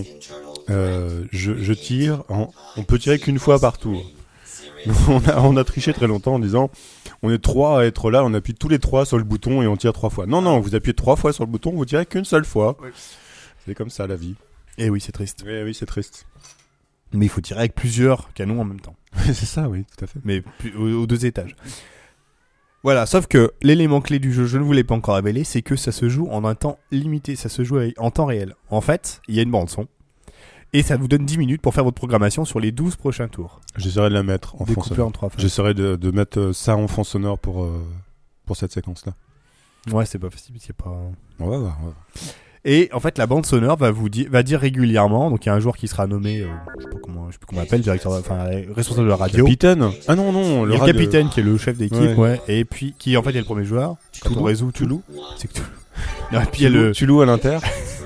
je tire, on peut tirer qu'une fois par tour. On a triché très longtemps en disant on est 3 à être là, on appuie tous les 3 sur le bouton et on tire 3 fois. Non, vous appuyez 3 fois sur le bouton, vous tirez qu'une seule fois. Oui. C'est comme ça la vie.
Et oui, c'est triste.
Oui, c'est triste.
Mais il faut tirer avec plusieurs canons en même temps.
C'est ça, oui, tout à fait.
Mais aux 2 étages. Voilà, sauf que l'élément clé du jeu, je ne vous l'ai pas encore révélé, c'est que ça se joue en un temps limité, ça se joue en temps réel. En fait, il y a une bande son. Et ça vous donne 10 minutes pour faire votre programmation sur les 12 prochains tours.
J'essaierai de la mettre en fond sonore.
En 3 phases.
J'essaierai de mettre ça en fond sonore pour cette séquence-là.
Ouais, c'est pas facile, c'est pas...
On va voir.
Et en fait, la bande sonore va dire régulièrement, donc il y a un joueur qui sera nommé, je sais plus comment on l'appelle, responsable de la radio.
Capitaine. Ah non,
le capitaine qui est le chef d'équipe, ouais. Et puis qui en fait est le premier joueur. Quand on résout Toulouse. C'est que Toulouse. Non, et puis il y a le
Toulouse à l'inter.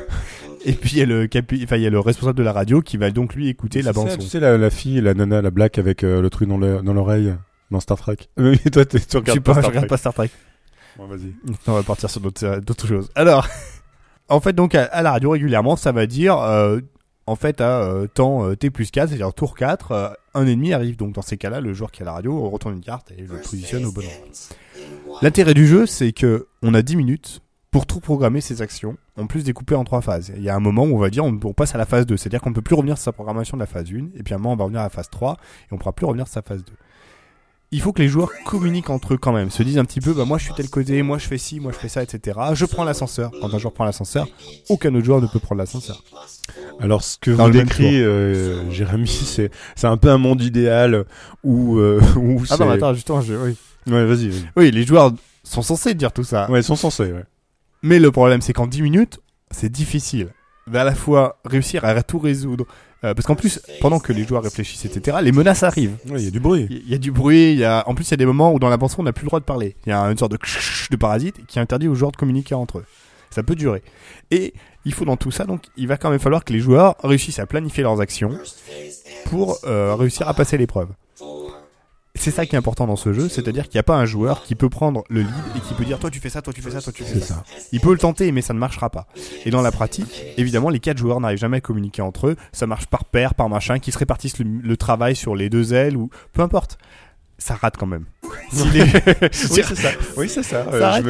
Et puis il y a le responsable de la radio qui va donc lui écouter la bande son.
Tu sais la fille, la nana, la black avec le truc dans l'oreille dans Star Trek. Mais toi tu regardes
pas Star Trek.
Bon, vas-y.
On va partir sur d'autres choses. Alors, en fait donc à la radio régulièrement, ça va dire en fait à temps T+4, c'est-à-dire tour 4, un ennemi arrive. Donc dans ces cas-là, le joueur qui a la radio retourne une carte et le positionne au bon endroit. L'intérêt du jeu, c'est que on a 10 minutes pour tout programmer ses actions, en plus découpées en 3 phases. Il y a un moment où on va dire on passe à la phase 2, c'est-à-dire qu'on ne peut plus revenir sur sa programmation de la phase 1, et puis à un moment on va revenir à la phase 3, et on ne pourra plus revenir sur sa phase 2. Il faut que les joueurs communiquent entre eux quand même, se disent un petit peu, moi je suis tel côté, moi je fais ci, moi je fais ça, etc. Je prends l'ascenseur. Quand un joueur prend l'ascenseur, aucun autre joueur ne peut prendre l'ascenseur.
Alors ce que vous décrit Jérémy, c'est un peu un monde idéal où
ah non, attends, justement, oui.
Ouais, vas-y.
Oui, les joueurs sont censés dire tout ça.
Ouais, ils sont censés, ouais.
Mais le problème, c'est qu'en 10 minutes, c'est difficile. Mais à la fois réussir à tout résoudre, Parce qu'en plus, pendant que les joueurs réfléchissent, etc., les menaces arrivent.
Ouais, il y a du bruit.
Il y a du bruit, en plus il y a des moments où dans la bande son on n'a plus le droit de parler. Il y a une sorte de parasite qui interdit aux joueurs de communiquer entre eux. Ça peut durer. Et il faut dans tout ça, donc il va quand même falloir que les joueurs réussissent à planifier leurs actions pour réussir à passer l'épreuve. C'est ça qui est important dans ce jeu, c'est-à-dire qu'il n'y a pas un joueur qui peut prendre le lead et qui peut dire toi tu fais ça, toi tu fais ça, toi tu fais ça. Il peut le tenter mais ça ne marchera pas. Et dans la pratique, évidemment les 4 joueurs n'arrivent jamais à communiquer entre eux, ça marche par paire, par machin, qui se répartissent le travail sur les 2 ailes ou peu importe. Ça rate quand même.
Oui, c'est ça. Oui, c'est ça.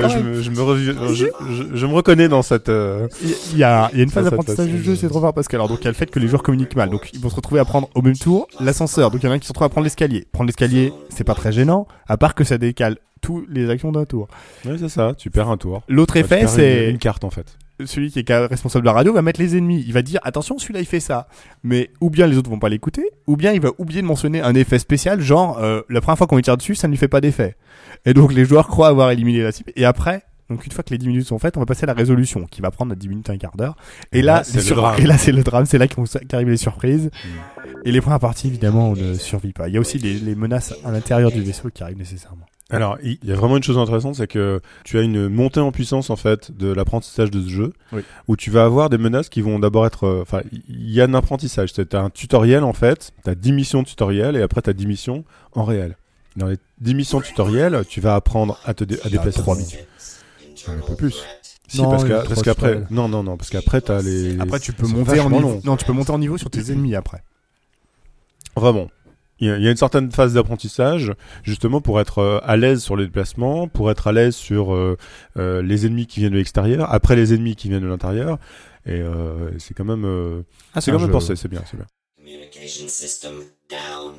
Je me reconnais dans cette.
Il y a une phase d'apprentissage du jeu, c'est trop fort parce que donc il y a le fait que les joueurs communiquent mal, donc ils vont se retrouver à prendre au même tour l'ascenseur. Donc il y en a un qui se retrouve à prendre l'escalier. Prendre l'escalier, c'est pas très gênant, à part que ça décale toutes les actions d'un tour.
Oui, c'est ça. Tu perds un tour.
L'autre effet, c'est
une carte en fait.
Celui qui est responsable de la radio va mettre les ennemis. Il va dire attention, celui-là il fait ça. Mais ou bien les autres vont pas l'écouter, ou bien il va oublier de mentionner un effet spécial, genre la première fois qu'on lui tire dessus, ça ne lui fait pas d'effet. Et donc les joueurs croient avoir éliminé la cible. Et après, donc une fois que les 10 minutes sont faites, on va passer à la résolution, qui va prendre 10 minutes, un quart d'heure. Et là, c'est le drame. C'est là qu'arrivent les surprises. Et les premières parties, évidemment, on ne survit pas. Il y a aussi les menaces à l'intérieur du vaisseau qui arrivent nécessairement.
Alors, il y a vraiment une chose intéressante, c'est que tu as une montée en puissance en fait de l'apprentissage de ce jeu,
oui.
Où tu vas avoir des menaces qui vont d'abord être, enfin, il y a un apprentissage. T'as un tutoriel en fait, t'as 10 missions de tutoriel et après t'as 10 missions en réel. Dans les 10 missions de tutoriel, tu vas apprendre à déplacer 3 minutes. Un peu plus. Si,
non,
parce qu'après, non, parce qu'après t'as les.
Après, tu peux monter en niveau. Non, tu peux monter en niveau sur tes ennemis après.
Enfin bon. Il y a une certaine phase d'apprentissage, justement pour être à l'aise sur les déplacements, pour être à l'aise sur les ennemis qui viennent de l'extérieur, après les ennemis qui viennent de l'intérieur, et c'est quand même, c'est quand même pensé, c'est bien.
Communication system down.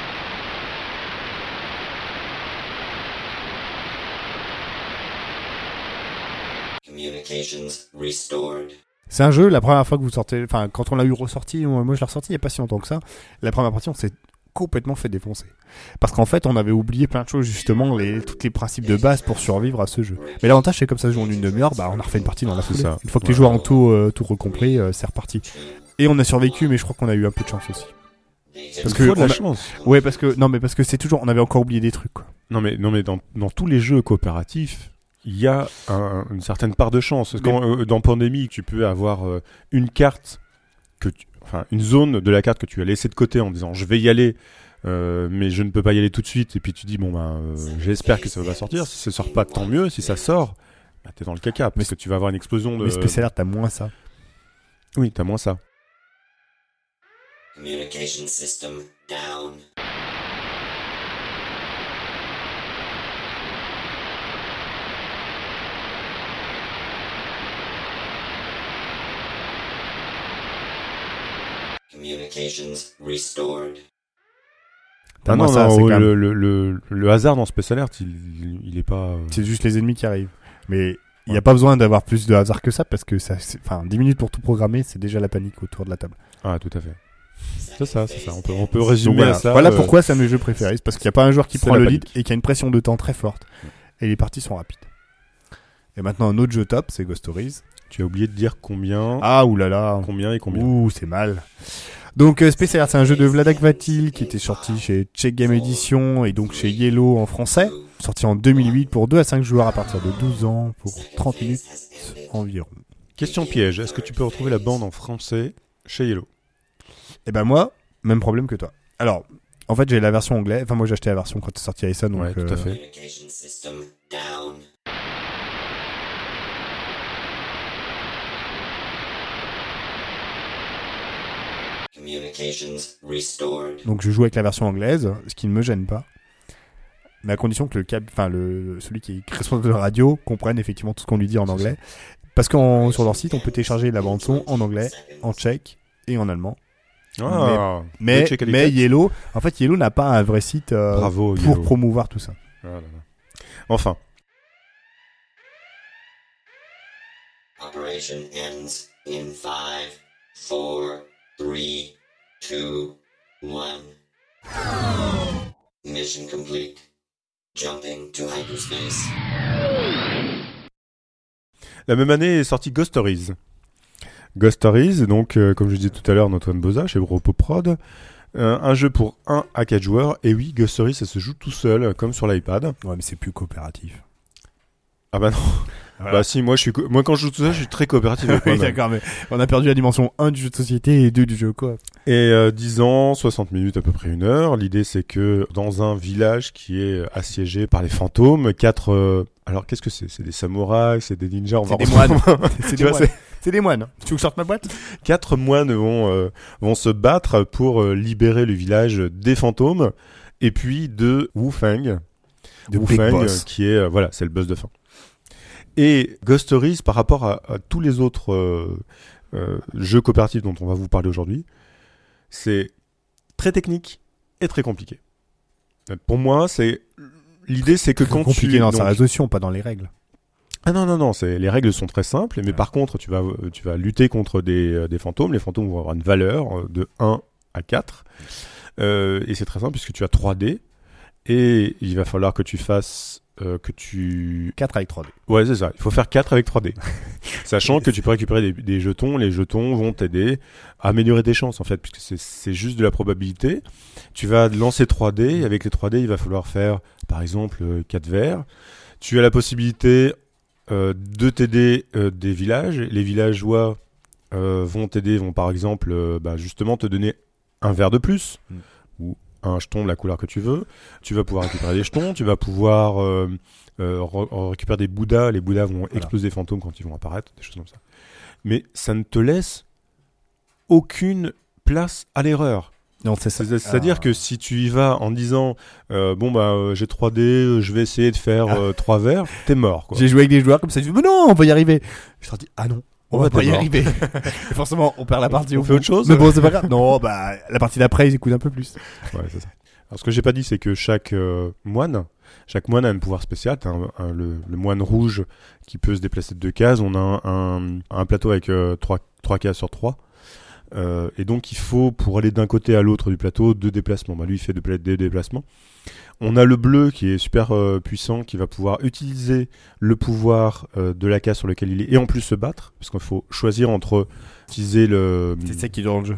Communications restored.
C'est un jeu, la première fois que vous sortez, enfin quand on l'a eu ressorti, moi je l'ai ressorti il y a pas si longtemps que ça, la première partie on s'est complètement fait défoncer. Parce qu'en fait, on avait oublié plein de choses, justement, tous les principes de base pour survivre à ce jeu. Mais l'avantage, c'est comme ça se joue en une demi-heure, on a refait une partie dans la foulée. Une fois que les joueurs ont tout recompris, c'est reparti. Et on a survécu, mais je crois qu'on a eu un peu de chance aussi.
Parce que la chance.
Ouais, parce que c'est toujours, on avait encore oublié des trucs, quoi.
Non mais dans tous les jeux coopératifs, il y a une certaine part de chance. Parce que dans Pandémie, tu peux avoir une carte une zone de la carte que tu as laissée de côté en disant je vais y aller, mais je ne peux pas y aller tout de suite. Et puis tu dis j'espère que ça va sortir. Si ça sort pas, tant mieux. Si ça sort, t'es dans le caca parce que tu vas avoir une explosion de.
Mais Special Art, t'as moins ça.
Oui, t'as moins ça.
Communication system down. Communications restored.
Non, le hasard dans Space Alert, il est pas.
C'est juste les ennemis qui arrivent. Mais il n'y a pas besoin d'avoir plus de hasard que ça parce que 10 minutes pour tout programmer, c'est déjà la panique autour de la table.
Ah, tout à fait. C'est ça. On peut résumer à ça.
Voilà pourquoi c'est un de mes jeux préférés. C'est parce qu'il n'y a pas un joueur qui prend le lead et qui a une pression de temps très forte. Et les parties sont rapides. Et maintenant, un autre jeu top, c'est Ghost Stories.
Tu as oublié de dire combien.
Ah, oulala.
Combien.
Ouh, c'est mal. Donc, Space Alert, c'est un jeu de Vladak Vatil qui était sorti chez Czech Game Edition et donc chez Yellow en français. Sorti en 2008 pour 2 à 5 joueurs à partir de 12 ans pour 30 minutes environ.
Question piège. Est-ce que tu peux retrouver la bande en français chez Yellow?
Eh ben moi, même problème que toi. Alors, en fait, j'ai la version anglaise. Enfin, moi, j'ai acheté la version quand c'est sorti à Essen. Donc,
ouais, tout à fait.
Communication system down. Communications restored.
Donc, je joue avec la version anglaise, ce qui ne me gêne pas. Mais à condition que celui qui est responsable de la radio comprenne effectivement tout ce qu'on lui dit en anglais. Parce que sur leur site, on peut télécharger la bande-son en anglais, en tchèque et en allemand.
Ah,
mais Yellow, en fait, Yellow n'a pas un vrai site
Bravo,
pour
Yellow.
promouvoir tout ça.
Ah là là. Enfin.
Operation ends in 5, 4, 3, 2, 1. Mission complete. Jumping to hyperspace.
La même année est sorti Ghost Stories. Ghost Stories, donc comme je disais tout à l'heure, d'Antoine Boza chez Ropoprod. Un jeu pour 1 à 4 joueurs. Et oui, Ghost Stories, ça se joue tout seul, comme sur l'iPad.
Ouais, mais c'est plus coopératif.
Ah bah non.
Voilà.
Bah si, moi quand je joue tout seul, je suis très coopératif avec
Oui,
moi-même.
d'accord, mais on a perdu la dimension 1 du jeu de société et 2 du jeu coop.
Et 10 ans, 60 minutes, à peu près 1 heure. L'idée, c'est que dans un village qui est assiégé par les fantômes, 4... alors, qu'est-ce que c'est ? C'est des samouraïs, c'est des ninjas, on va
C'est des moines.
retrouver-
C'est
Tu
des
vois,
moines. C'est des moines. Tu veux que je sorte ma boîte ?
4 moines vont se battre pour libérer le village des fantômes et puis de Wu Feng.
De
Wu
Big
Feng,
Boss.
qui est voilà, c'est le boss de fin. Et Ghost Stories, par rapport à tous les autres jeux coopératifs dont on va vous parler aujourd'hui, c'est très technique et très compliqué. Pour moi, l'idée, c'est que quand
compliqué dans sa
donc-
résolution, pas dans les règles.
Ah non, les règles sont très simples, mais par contre, tu vas lutter contre des fantômes. Les fantômes vont avoir une valeur de 1 à 4. Et c'est très simple puisque tu as 3 dés. Et il va falloir que tu fasses...
4 avec 3D.
Ouais, c'est ça. Il faut faire 4 avec 3 dés. Sachant que tu peux récupérer des jetons. Les jetons vont t'aider à améliorer tes chances, en fait, puisque c'est juste de la probabilité. Tu vas lancer 3 dés. Et avec les 3 dés, il va falloir faire, par exemple, 4 verres. Tu as la possibilité... de t'aider des villages. Les villageois vont t'aider, vont par exemple justement te donner un verre de plus ou un jeton de la couleur que tu veux. Tu vas pouvoir récupérer des jetons, tu vas pouvoir récupérer des Bouddhas. Les Bouddhas vont exploser des fantômes quand ils vont apparaître, des choses comme ça. Mais ça ne te laisse aucune place à l'erreur.
Non, c'est ça.
C'est-à-dire que si tu y vas en disant j'ai 3D, je vais essayer de faire 3 verres, t'es mort, quoi.
J'ai joué avec des joueurs comme ça, ils disent mais non, on va y arriver. Je leur dis ah non, on va
Ouais,
pas
t'es
y
mort.
arriver. Et forcément, on perd la partie.
On fait autre chose.
Mais bon, c'est pas grave. Non, la partie d'après, ils écoutent un peu plus.
Ouais, c'est ça. Alors ce que j'ai pas dit, c'est que chaque moine a un pouvoir spécial. T'as le moine rouge qui peut se déplacer de 2 cases. On a un plateau avec 3 cases sur 3. Et donc il faut, pour aller d'un côté à l'autre du plateau, 2 déplacements. Lui il fait 2 déplacements. On a le bleu qui est super puissant, qui va pouvoir utiliser le pouvoir de la case sur laquelle il est et en plus se battre, parce qu'il faut choisir entre utiliser le...
C'est ça qui est dans le jeu.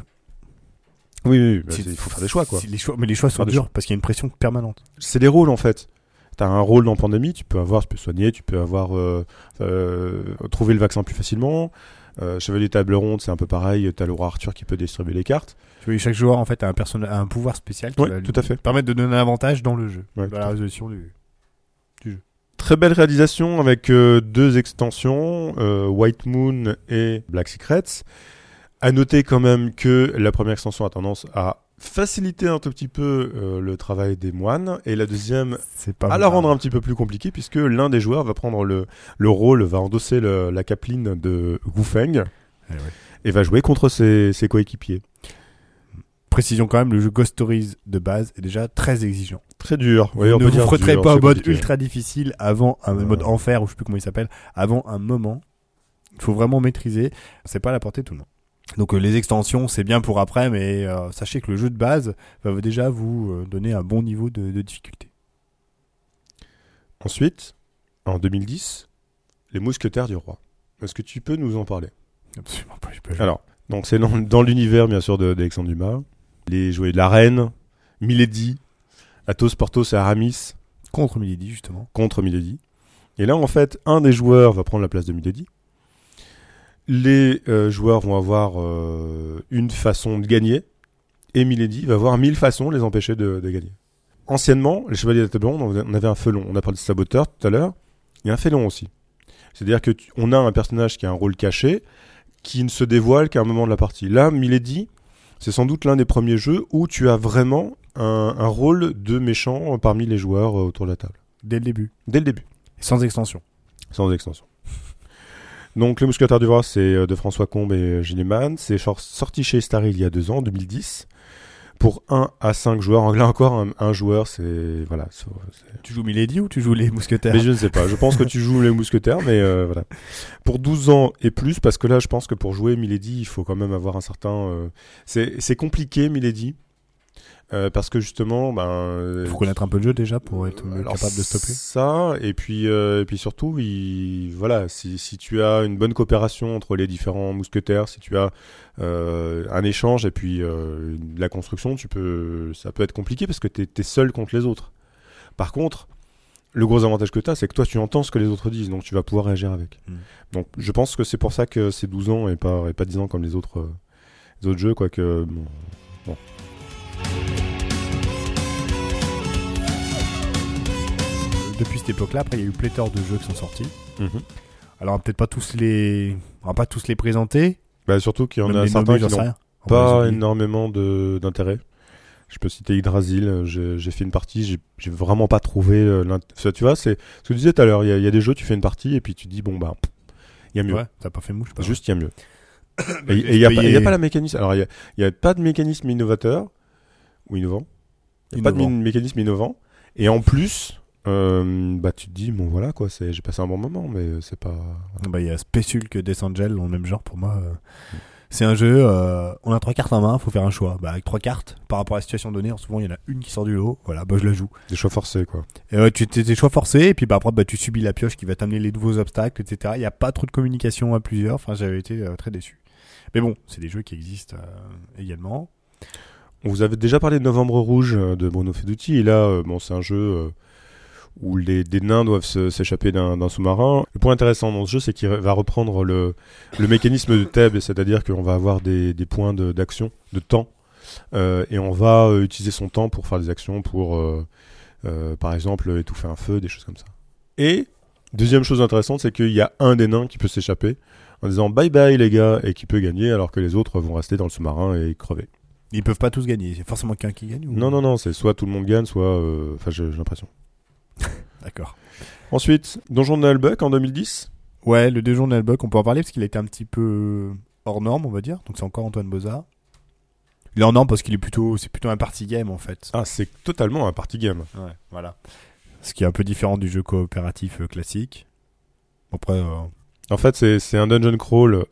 Oui, il faut faire des choix, quoi.
Mais les choix sont
Faire des
durs
choix.
parce qu'il y a une pression permanente.
C'est des rôles, en fait. T'as un rôle dans Pandémie, tu peux soigner, tu peux avoir trouver le vaccin plus facilement. Chevalier table ronde, c'est un peu pareil. T'as le roi Arthur qui peut distribuer les cartes.
Chaque joueur en fait a un pouvoir spécial qui
Ouais,
va
tout à fait.
permettre de donner un avantage dans le jeu,
Ouais,
dans la résolution du jeu.
Très belle réalisation avec 2 extensions, White Moon et Black Secrets. À noter quand même que la première extension a tendance à faciliter un tout petit peu le travail des moines et la deuxième
C'est pas
à la rendre un petit peu plus compliquée puisque l'un des joueurs va prendre le rôle, va endosser la capeline de Wu Feng et va jouer contre ses coéquipiers.
Précision quand même, le jeu Ghost Stories de base est déjà très exigeant.
Très dur.
Vous
Oui, on
ne
peut
vous
dire
frotterez
dur,
pas
c'est
au mode
compliqué.
ultra difficile avant un mode enfer ou je sais plus comment il s'appelle, avant un moment. Il faut vraiment maîtriser. C'est pas à la portée de tout le monde. Donc les extensions c'est bien pour après, mais sachez que le jeu de base va déjà vous donner un bon niveau de difficulté.
Ensuite, en 2010, les Mousquetaires du Roi. Est-ce que tu peux nous en parler ?
Absolument pas, je peux.
Alors, donc c'est dans l'univers bien sûr d'Alexandre Dumas. Les jouets de la reine, Milady, Athos, Porthos et Aramis
Contre Milady justement.
contre Milady. Et là en fait, un des joueurs va prendre la place de Milady. Les joueurs vont avoir une façon de gagner et Milady va avoir 1000 façons de les empêcher de gagner. Anciennement, les chevaliers de la table ronde, on avait un felon. On a parlé de saboteur tout à l'heure. Il y a un felon aussi. C'est-à-dire que on a un personnage qui a un rôle caché qui ne se dévoile qu'à un moment de la partie. Là, Milady, c'est sans doute l'un des premiers jeux où tu as vraiment un rôle de méchant parmi les joueurs autour de la table.
Dès le début.
Dès le début.
Sans extension.
Sans extension. Donc, Le Mousquetaire du Roi, c'est de François Combe et Gilliman. C'est sorti chez Starry il y a 2 ans, en 2010. Pour 1 à 5 joueurs. Là encore, un joueur, c'est... Voilà.
Tu joues Milady ou tu joues les mousquetaires?
Mais je ne sais pas. Je pense que tu joues les mousquetaires, mais voilà. Pour 12 ans et plus, parce que là, je pense que pour jouer Milady, il faut quand même avoir un certain... C'est compliqué, Milady. parce que justement,
Faut connaître un peu le jeu déjà pour être
alors
capable de stopper.
ça, et puis surtout, voilà, si tu as une bonne coopération entre les différents mousquetaires, si tu as un échange et puis de la construction, ça peut être compliqué parce que t'es seul contre les autres. Par contre, le gros avantage que t'as, c'est que toi, tu entends ce que les autres disent, donc tu vas pouvoir réagir avec. Donc, je pense que c'est pour ça que c'est 12 ans et pas 10 ans comme les autres jeux, quoique... Bon.
Depuis cette époque-là, après, il y a eu pléthore de jeux qui sont sortis.
Mhm.
Alors, on va peut-être pas tous les présenter.
Bah, surtout qu'il y en
Même
a
les
certains
nommer,
qui
j'en sais
n'ont
rien. On va
pas
les oublier.
énormément d'intérêt. Je peux citer Yggdrasil, j'ai fait une partie, j'ai vraiment pas trouvé ça, tu vois, c'est ce que tu disais tout à l'heure, il y a des jeux, tu fais une partie et puis tu te dis bon bah il y a mieux.
Ouais, t'as pas fait mouche.
Juste il y a mieux.
Bah,
Et il y a pas la mécanisme. Alors il y a pas de mécanisme innovateur ou innovant. Il y a pas de
Innovant.
mécanisme innovant et en plus bah tu te dis bon voilà quoi, j'ai passé un bon moment mais c'est pas
Bah, il y a Spécial que Death Angel dans le même genre pour moi. C'est un jeu, on a 3 cartes en main, faut faire un choix. Bah, avec 3 cartes, par rapport à la situation donnée, souvent il y en a une qui sort du lot, voilà, bah je la joue.
des choix forcés quoi.
Et tu t'es des choix forcés, et puis bah après bah, tu subis la pioche qui va t'amener les nouveaux obstacles, etc. Il n'y a pas trop de communication à plusieurs, enfin j'avais été très déçu. Mais bon, c'est des jeux qui existent également.
On vous avait déjà parlé de Novembre Rouge de Bruno Feduti et là bon c'est un jeu où des nains doivent s'échapper d'un sous-marin. Le point intéressant dans ce jeu, c'est qu'il va reprendre le mécanisme de Thèbes, c'est-à-dire qu'on va avoir des points d'action, de temps, et on va utiliser son temps pour faire des actions, pour, par exemple, étouffer un feu, des choses comme ça. Et, deuxième chose intéressante, c'est qu'il y a un des nains qui peut s'échapper en disant « bye bye les gars » et qui peut gagner, alors que les autres vont rester dans le sous-marin et crever.
Ils peuvent pas tous gagner, c'est forcément qu'un qui gagne ou...
Non, c'est soit tout le monde gagne, soit... Enfin, j'ai l'impression.
D'accord.
Ensuite, Donjon de Nullbuck en 2010.
Ouais, le Donjon de Nullbuck, on peut en parler parce qu'il a été un petit peu hors norme, on va dire. Donc c'est encore Antoine Bozard. Il est hors norme parce qu'il c'est plutôt un party game en fait.
Ah, c'est totalement un party game.
Ouais, voilà. Ce qui est un peu différent du jeu coopératif classique. Après,
En fait, c'est un dungeon crawl.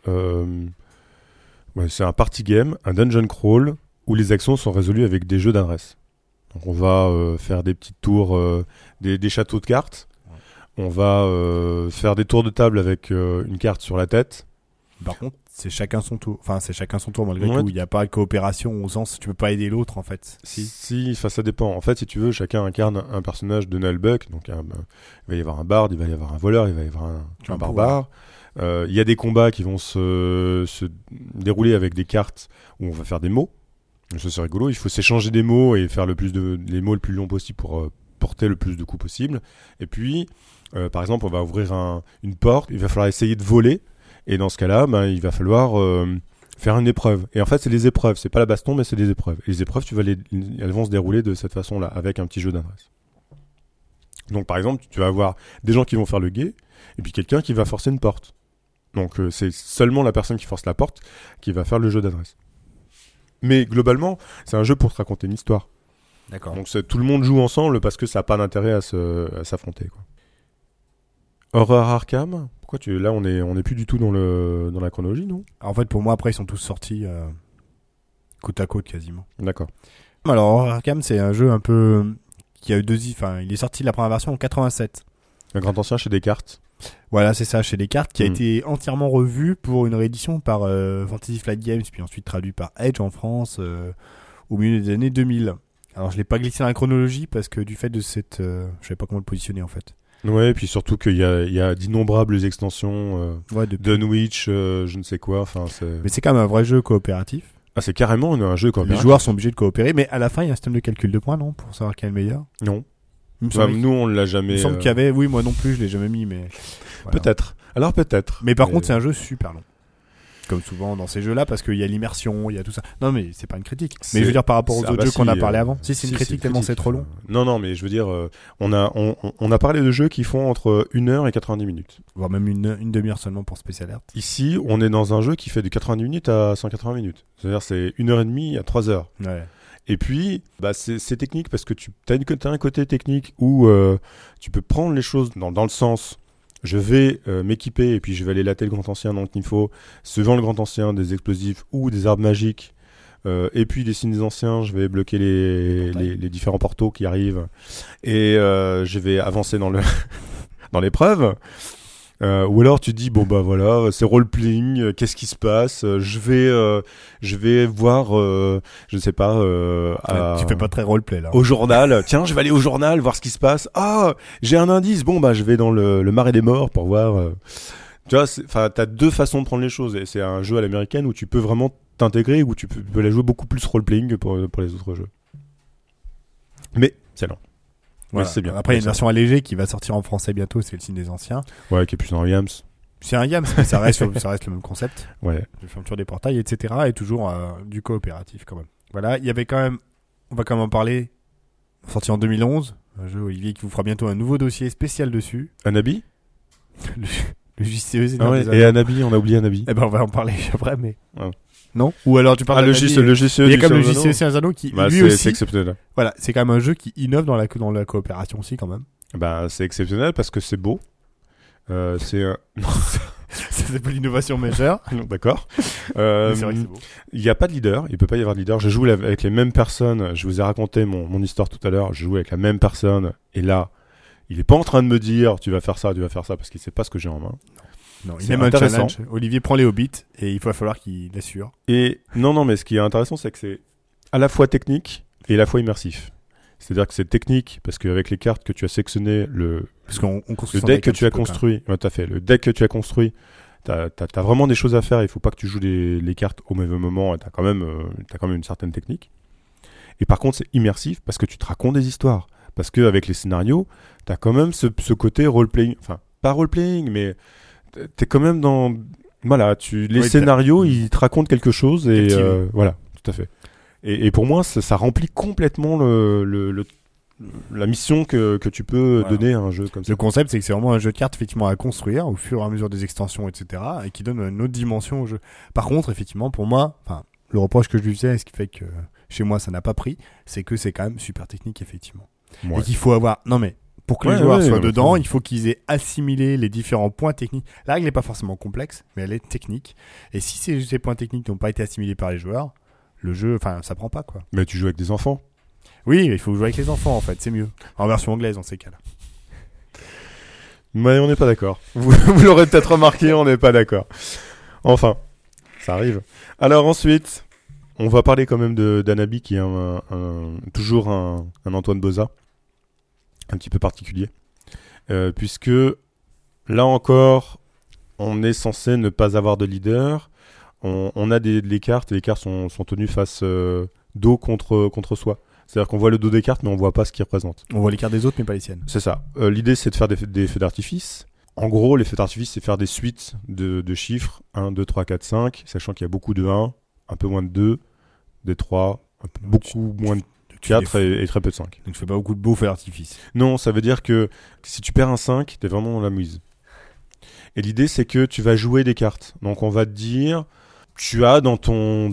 Ouais, c'est un party game, un dungeon crawl où les actions sont résolues avec des jeux d'adresse. Donc on va faire des petites tours, des châteaux de cartes. Ouais. On va faire des tours de table avec une carte sur la tête.
Par contre, c'est chacun son tour. Enfin, c'est chacun son tour malgré
Ouais.
tout. Il n'y a pas de coopération au sens où tu peux pas aider l'autre en fait.
Si, enfin ça dépend. En fait, si tu veux, chacun incarne un personnage de Nullbuck. Donc il va y avoir un barde, il va y avoir un voleur, il va y avoir un barbare. Il y a des combats qui vont se dérouler avec des cartes où on va faire des mots. Ça c'est rigolo, il faut s'échanger des mots et faire les mots le plus long possible pour porter le plus de coups possible. Et puis, par exemple, on va ouvrir une porte, il va falloir essayer de voler, et dans ce cas-là, il va falloir faire une épreuve. Et en fait, c'est des épreuves, c'est pas la baston, mais c'est des épreuves. Et les épreuves, elles vont se dérouler de cette façon-là, avec un petit jeu d'adresse. Donc par exemple, tu vas avoir des gens qui vont faire le guet, et puis quelqu'un qui va forcer une porte. Donc c'est seulement la personne qui force la porte qui va faire le jeu d'adresse. Mais globalement, c'est un jeu pour te raconter une histoire.
D'accord.
Donc tout le monde joue ensemble parce que ça n'a pas d'intérêt à s'affronter, quoi. Horror Arkham, pourquoi là on est plus du tout dans la chronologie, non?
En fait, pour moi, après, ils sont tous sortis côte à côte quasiment.
D'accord.
Alors, Horror Arkham, c'est un jeu un peu qui a eu il est sorti de la première version en 87.
Un grand ancien chez Descartes.
Voilà, c'est ça, chez Descartes, qui a été entièrement revu pour une réédition par Fantasy Flight Games, puis ensuite traduit par Edge en France au milieu des années 2000. Alors, je l'ai pas glissé dans la chronologie parce que du fait de cette... je savais pas comment le positionner en fait.
Ouais, et puis surtout qu'il y a d'innombrables extensions, Dunwich, je ne sais quoi, enfin c'est...
Mais c'est quand même un vrai jeu coopératif.
Ah, c'est carrément un jeu coopératif.
Les joueurs sont obligés de coopérer, mais à la fin, il y a un système de calcul de points, non? Pour savoir quel est le meilleur.
Non.
Il me semble
Nous, on l'a jamais...
Il me semble qu'il y avait... Oui, moi non plus, je l'ai jamais mis, mais... Voilà.
Peut-être. Alors peut-être.
Mais par contre, c'est un jeu super long. Comme souvent dans ces jeux-là, parce qu'il y a l'immersion, il y a tout ça. Non, mais c'est pas une critique. Mais je veux dire par rapport aux autres jeux qu'on a parlé avant. Si, c'est une critique tellement c'est trop long.
Non, mais je veux dire, on a parlé de jeux qui font entre 1h et 90 minutes.
Voire même une demi-heure seulement pour Space Alert.
Ici, on est dans un jeu qui fait de 90 minutes à 180 minutes. C'est-à-dire, c'est 1h30 à 3h.
Ouais.
Et puis, c'est technique parce que tu as un côté technique où tu peux prendre les choses dans le sens... Je vais m'équiper et puis je vais aller latter le grand ancien dans le qu'il faut, suivant le grand ancien des explosifs ou des armes magiques et puis des signes des anciens, je vais bloquer les différents portaux qui arrivent, et je vais avancer dans dans l'épreuve. Ou alors tu dis bon bah voilà, c'est role-playing, qu'est-ce qui se passe, je vais voir je ne sais pas
Tu fais pas très roleplay là.
au journal, tiens, je vais aller au journal voir ce qui se passe. Ah, j'ai un indice. Bon bah je vais dans le marais des morts pour voir tu vois, enfin t'as deux façons de prendre les choses, et c'est un jeu à l'américaine où tu peux vraiment t'intégrer, où tu peux la jouer beaucoup plus role-playing que pour les autres jeux. Mais c'est lent.
Voilà.
Oui, c'est bien.
Après, il y a une version allégée qui va sortir en français bientôt, c'est le signe des anciens.
Ouais, qui est plus dans Yams.
C'est un Yams, mais ça reste le même concept.
Ouais.
De fermeture des portails, etc. Et toujours du coopératif quand même. Voilà, il y avait quand même, on va quand même en parler, sorti en 2011, un jeu, Olivier, qui vous fera bientôt un nouveau dossier spécial dessus.
Anabi
Le JCE, c'est
Ah ouais, et Anabi, on a oublié Anabi.
Eh ben, on va en parler après, mais...
Ah.
Non? Ou alors tu parles
le
d'Anabi,
JCE.
il y a quand même le
du
JCE Seigneur qui,
bah,
lui
c'est
aussi...
exceptionnel.
Voilà, c'est quand même un jeu qui innove dans la coopération aussi, quand même.
Bah, c'est exceptionnel parce que c'est beau. C'est
C'est pas l'innovation majeure.
non, d'accord.
Mais c'est vrai que c'est beau.
Il n'y a pas de leader, il peut pas y avoir de leader. Je joue avec les mêmes personnes. Je vous ai raconté mon histoire tout à l'heure. Je joue avec la même personne, et là, il est pas en train de me dire tu vas faire ça, parce qu'il sait pas ce que j'ai en main.
Non, il
C'est
aime un
intéressant.
challenge. Olivier prend les hobbits et il va falloir qu'il l'assure.
Et non, mais ce qui est intéressant, c'est que c'est à la fois technique et à la fois immersif. C'est-à-dire que c'est technique parce qu'avec les cartes que tu as sélectionnées,
Parce qu'on construit
le
son
deck que
un
tu as
petit peu,
construit, ouais, tout à fait. Le deck que tu as construit, t'as vraiment des choses à faire. Il faut pas que tu joues les cartes au même moment. T'as quand même une certaine technique. Et par contre, c'est immersif parce que tu te racontes des histoires. Parce que avec les scénarios, t'as quand même ce côté role-playing. Enfin, pas role-playing, mais t'es quand même dans. Voilà, les scénarios, ils te racontent quelque chose, et voilà, tout à fait. Et pour moi, ça remplit complètement la mission que tu peux donner à un jeu comme ça.
Le concept, c'est que c'est vraiment un jeu de cartes effectivement à construire au fur et à mesure des extensions, etc. et qui donne une autre dimension au jeu. Par contre, effectivement, pour moi, le reproche que je lui faisais, ce qui fait que chez moi ça n'a pas pris, c'est que c'est quand même super technique, effectivement.
Ouais.
Et qu'il faut avoir. Non mais. Pour que les joueurs soient dedans, il faut qu'ils aient assimilé les différents points techniques. La règle n'est pas forcément complexe, mais elle est technique. Et si ces points techniques n'ont pas été assimilés par les joueurs, le jeu, ça prend pas, quoi.
Mais tu joues avec des enfants.
Oui, il faut jouer avec les enfants, en fait, c'est mieux. En version anglaise, dans ces cas-là.
Mais on n'est pas d'accord. Vous l'aurez peut-être remarqué, on n'est pas d'accord. Enfin, ça arrive. Alors ensuite, on va parler quand même d'Anabi, qui est toujours un Antoine Boza. Un petit peu particulier, puisque là encore, on est censé ne pas avoir de leader. On a les cartes, et les cartes sont tenues face dos contre soi. C'est-à-dire qu'on voit le dos des cartes, mais on voit pas ce qu'ils représentent.
On voit les cartes des autres, mais pas les siennes.
C'est ça. L'idée, c'est de faire des feux d'artifice. En gros, les feux d'artifice, c'est faire des suites de chiffres 1, 2, 3, 4, 5, sachant qu'il y a beaucoup de 1, un peu moins de 2, des 3, beaucoup moins de 4 et très peu de 5.
Donc je fais pas beaucoup de beaux feux d'artifice.
Non, ça veut dire que si tu perds un 5, t'es vraiment dans la mouise. Et l'idée, c'est que tu vas jouer des cartes. Donc on va te dire, tu as dans ton...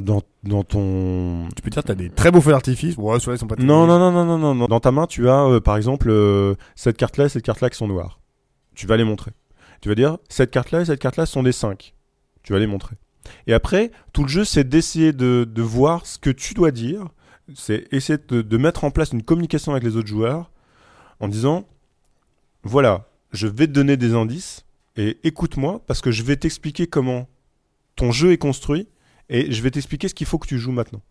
Tu peux dire t'as des très beaux feux d'artifice. Ouais, ceux-là ils sont pas
Non. Dans ta main, tu as par exemple cette carte-là et cette carte-là qui sont noires. Tu vas les montrer. Tu vas dire, cette carte-là et cette carte-là sont des 5. Tu vas les montrer. Et après, tout le jeu, c'est d'essayer de voir ce que tu dois dire. C'est essayer de mettre en place une communication avec les autres joueurs en disant, voilà, je vais te donner des indices et écoute-moi parce que je vais t'expliquer comment ton jeu est construit et je vais t'expliquer ce qu'il faut que tu joues maintenant.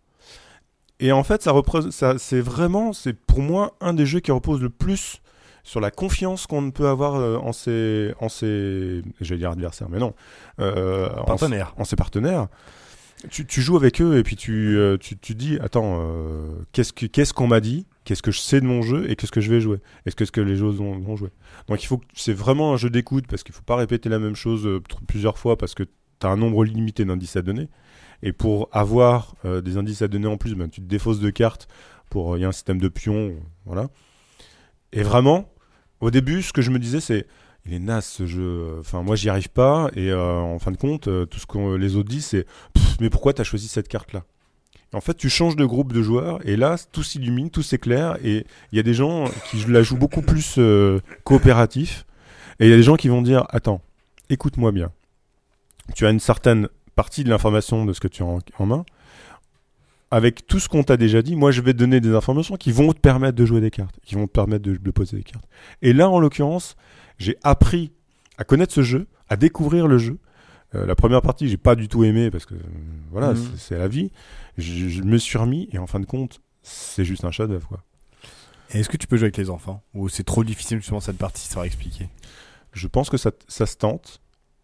Et en fait, c'est pour moi un des jeux qui repose le plus sur la confiance qu'on peut avoir en ses j'allais dire adversaires, mais non,
partenaires.
En ses partenaires. Tu joues avec eux et puis tu dis, attends, qu'est-ce qu'on m'a dit, qu'est-ce que je sais de mon jeu et qu'est-ce que je vais jouer, est-ce que les joueurs vont jouer. Donc c'est vraiment un jeu d'écoute parce qu'il faut pas répéter la même chose plusieurs fois parce que tu as un nombre limité d'indices à donner. Et pour avoir des indices à donner en plus, tu te défausses de cartes. Il y a un système de pions, voilà. Et vraiment, au début, ce que je me disais, c'est il est naze ce jeu. Enfin, moi, j'y arrive pas. Et en fin de compte, tout ce que les autres disent, c'est mais pourquoi t'as choisi cette carte-là ? En fait, tu changes de groupe de joueurs et là, tout s'illumine, tout s'éclaire. Et il y a des gens qui la jouent beaucoup plus coopératif. Et il y a des gens qui vont dire attends, écoute-moi bien. Tu as une certaine partie de l'information de ce que tu as en main. avec tout ce qu'on t'a déjà dit, moi je vais te donner des informations qui vont te permettre de jouer des cartes, qui vont te permettre de poser des cartes. Et là, en l'occurrence, j'ai appris à connaître ce jeu, à découvrir le jeu. La première partie, j'ai pas du tout aimé parce que voilà, c'est la vie. Je me suis remis et en fin de compte, c'est juste un chef-d'œuvre, quoi.
Et est-ce que tu peux jouer avec les enfants ou c'est trop difficile justement cette partie, ça va expliquer?
Je pense que ça se tente.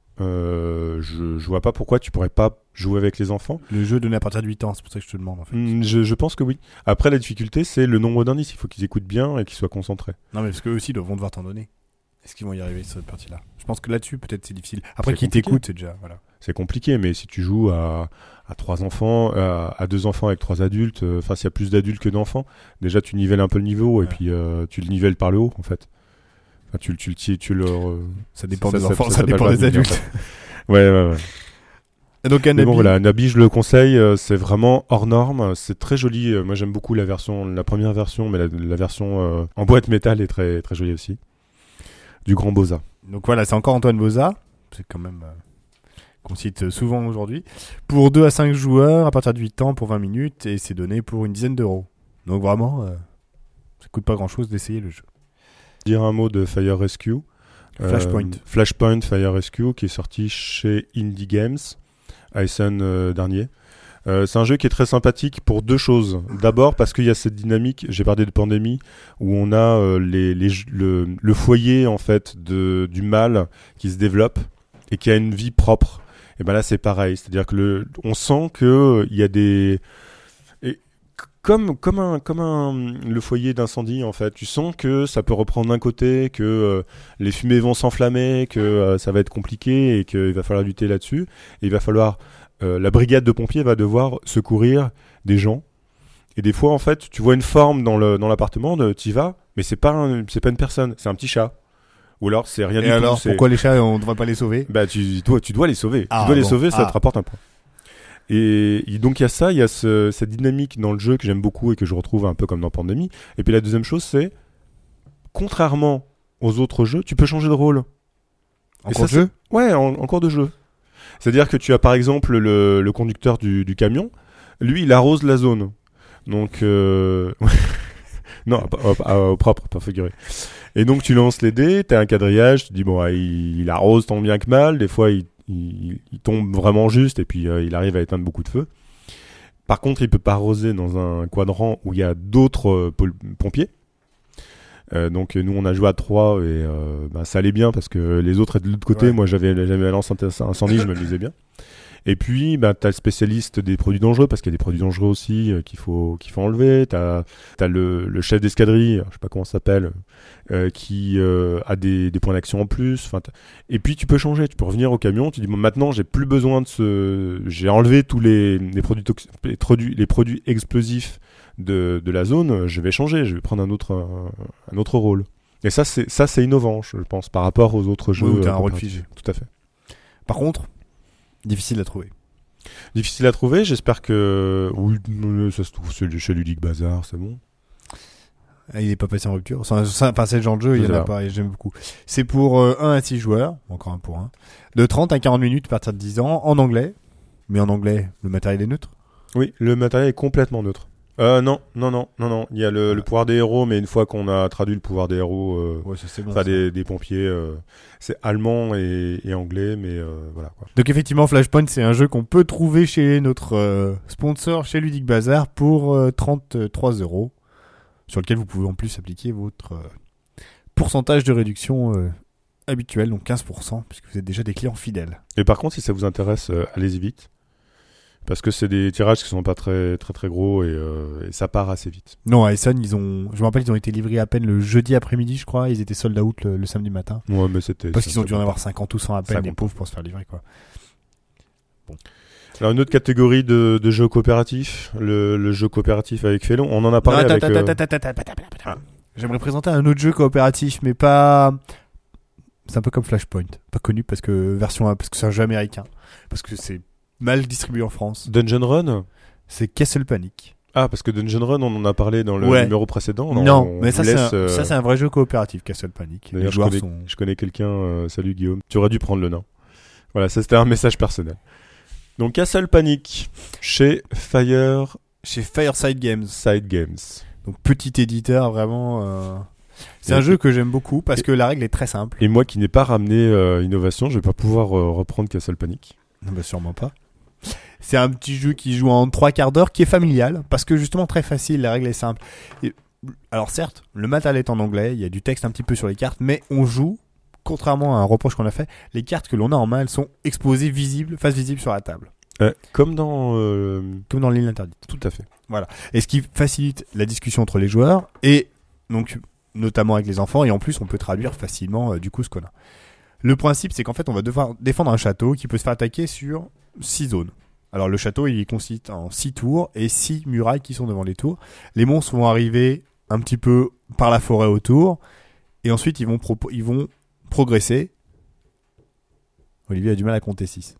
Je vois pas pourquoi tu pourrais pas jouer avec les enfants.
Le jeu est donné à partir de 8 ans, c'est pour ça que je te demande en fait.
Je pense que oui. Après, la difficulté, c'est le nombre d'indices. Il faut qu'ils écoutent bien et qu'ils soient concentrés.
Non, mais parce qu'eux aussi vont devoir t'en donner. Est-ce qu'ils vont y arriver sur cette partie-là? Je pense que là-dessus, peut-être c'est difficile. Après,
C'est
qu'ils
compliqué.
t'écoutent, c'est déjà. Voilà.
C'est compliqué, mais si tu joues à 3 enfants, à 2 enfants avec 3 adultes, enfin, s'il y a plus d'adultes que d'enfants, déjà tu nivelles un peu le niveau et puis tu le nivelles par le haut, en fait. Enfin, tu leur.
Ça dépend des enfants, ça dépend des adultes.
Ouais.
Et donc,
Mais bon, voilà, Nabi, je le conseille, c'est vraiment hors norme, c'est très joli. Moi, j'aime beaucoup la première version, mais la version en boîte métal est très, très jolie aussi. Du Grand Boza.
Donc voilà, c'est encore Antoine Boza. C'est quand même qu'on cite souvent aujourd'hui. Pour 2 à 5 joueurs, à partir de 8 ans, pour 20 minutes, et c'est donné pour une dizaine d'euros. Donc vraiment, ça coûte pas grand-chose d'essayer le jeu.
Dire un mot de Fire Rescue. Flashpoint Fire Rescue, qui est sorti chez Indie Games, à Essen dernier. C'est un jeu qui est très sympathique pour 2 choses. D'abord parce qu'il y a cette dynamique, j'ai parlé de pandémie, où on a le foyer en fait du mal qui se développe et qui a une vie propre. Et ben là c'est pareil, c'est-à-dire que on sent que il y a des comme le foyer d'incendie en fait, tu sens que ça peut reprendre d'un côté, que les fumées vont s'enflammer, que ça va être compliqué et qu'il va falloir lutter là-dessus. Et il va falloir la brigade de pompiers va devoir secourir des gens. Et des fois en fait, tu vois une forme dans l'appartement, t'y vas, mais c'est pas une personne, c'est un petit chat. Ou alors c'est rien du tout.
Et alors pourquoi les chats on devrait pas les sauver?
Bah tu dois les sauver.
Ah,
tu dois les
bon.
sauver, ça te rapporte un point. Et donc il y a ça, il y a cette dynamique dans le jeu que j'aime beaucoup et que je retrouve un peu comme dans Pandémie. Et puis la deuxième chose, c'est contrairement aux autres jeux, tu peux changer de rôle.
En cours de jeu?
Ouais, en cours de jeu. C'est-à-dire que tu as par exemple le conducteur du camion, lui il arrose la zone. Donc non, au propre, pas figuré. Et donc tu lances les dés, t'as un quadrillage, tu dis bon, il arrose tant bien que mal, des fois il tombe vraiment juste et puis il arrive à éteindre beaucoup de feu. Par contre, il peut pas arroser dans un quadrant où il y a d'autres pompiers. Donc nous on a joué à 3 et ça allait bien parce que les autres étaient de l'autre côté. Ouais. Moi j'avais lancé un incendie, je m'amusais bien. Et puis t'as le spécialiste des produits dangereux parce qu'il y a des produits dangereux aussi qu'il faut enlever. T'as le chef d'escadrille, je sais pas comment ça s'appelle, qui a des points d'action en plus. Enfin, et puis tu peux changer, tu peux revenir au camion. Tu dis bon, maintenant j'ai plus besoin j'ai enlevé tous les produits explosifs de la zone. Je vais changer, je vais prendre un autre rôle. Et ça c'est innovant, je pense, par rapport aux autres jeux.
Où t'as un rôle figé.
Tout à fait.
Par contre, difficile à trouver.
Difficile à trouver, j'espère que... Oui, ça se trouve chez Ludic Bazar, c'est bon.
Il est pas passé en rupture. Enfin, c'est le genre de jeu, il y en a pas, et j'aime beaucoup. C'est pour 1 à 6 joueurs, encore un pour 1, de 30 à 40 minutes à partir de 10 ans, en anglais. Mais en anglais, le matériel est neutre?
Oui, le matériel est complètement neutre. Non. Il y a le pouvoir des héros, mais une fois qu'on a traduit le pouvoir des héros,
ouais, ça, c'est bon,
des pompiers, c'est allemand et anglais, mais voilà quoi.
Donc effectivement, Flashpoint, c'est un jeu qu'on peut trouver chez notre sponsor, chez Ludic Bazar, pour 33 €, sur lequel vous pouvez en plus appliquer votre pourcentage de réduction habituel, donc 15%, puisque vous êtes déjà des clients fidèles.
Et par contre, si ça vous intéresse, allez-y vite. Parce que c'est des tirages qui sont pas très très très gros et ça part assez vite.
Non, à Essen, je me rappelle, ils ont été livrés à peine le jeudi après-midi, je crois. Ils étaient sold out le samedi matin.
Ouais, mais c'était...
Parce qu'ils ont dû en avoir 50 ou 100 à peine, les pauvres, pour se faire livrer, quoi.
Bon. Alors, une autre catégorie de jeux coopératifs, le jeu coopératif avec Félon. On en a parlé avec...
J'aimerais présenter un autre jeu coopératif, mais pas... C'est un peu comme Flashpoint. Pas connu parce que c'est un jeu américain. Parce que c'est mal distribué en France.
Dungeon Run?
C'est Castle Panic.
Ah, parce que Dungeon Run, on en a parlé dans le numéro précédent.
Non, mais ça c'est un vrai jeu coopératif, Castle Panic.
D'ailleurs, je connais quelqu'un, salut Guillaume, tu aurais dû prendre le nain. Voilà, ça c'était un message personnel. Donc Castle Panic, chez Fire
chez Fireside Games.
Side Games.
Donc petit éditeur vraiment. C'est
Et
un jeu que j'aime beaucoup parce que la règle est très simple.
Et moi qui n'ai pas ramené Innovation, je vais pas pouvoir reprendre Castle Panic.
Non, bah sûrement pas. C'est un petit jeu qui joue en 3/4 d'heure, qui est familial, parce que justement très facile, la règle est simple. Et, alors certes, le matériel est en anglais, il y a du texte un petit peu sur les cartes, mais on joue, contrairement à un reproche qu'on a fait, les cartes que l'on a en main, elles sont exposées, visibles, face visible sur la table.
Comme dans...
Comme dans l'île interdite.
Tout à fait.
Et ce qui facilite la discussion entre les joueurs, et donc notamment avec les enfants, et en plus on peut traduire facilement du coup ce qu'on a. Le principe, c'est qu'en fait on va devoir défendre un château qui peut se faire attaquer sur 6 zones. Alors le château, il consiste en 6 tours et 6 murailles qui sont devant les tours. Les monstres vont arriver un petit peu par la forêt autour et ensuite ils vont progresser. Olivier a du mal à compter 6.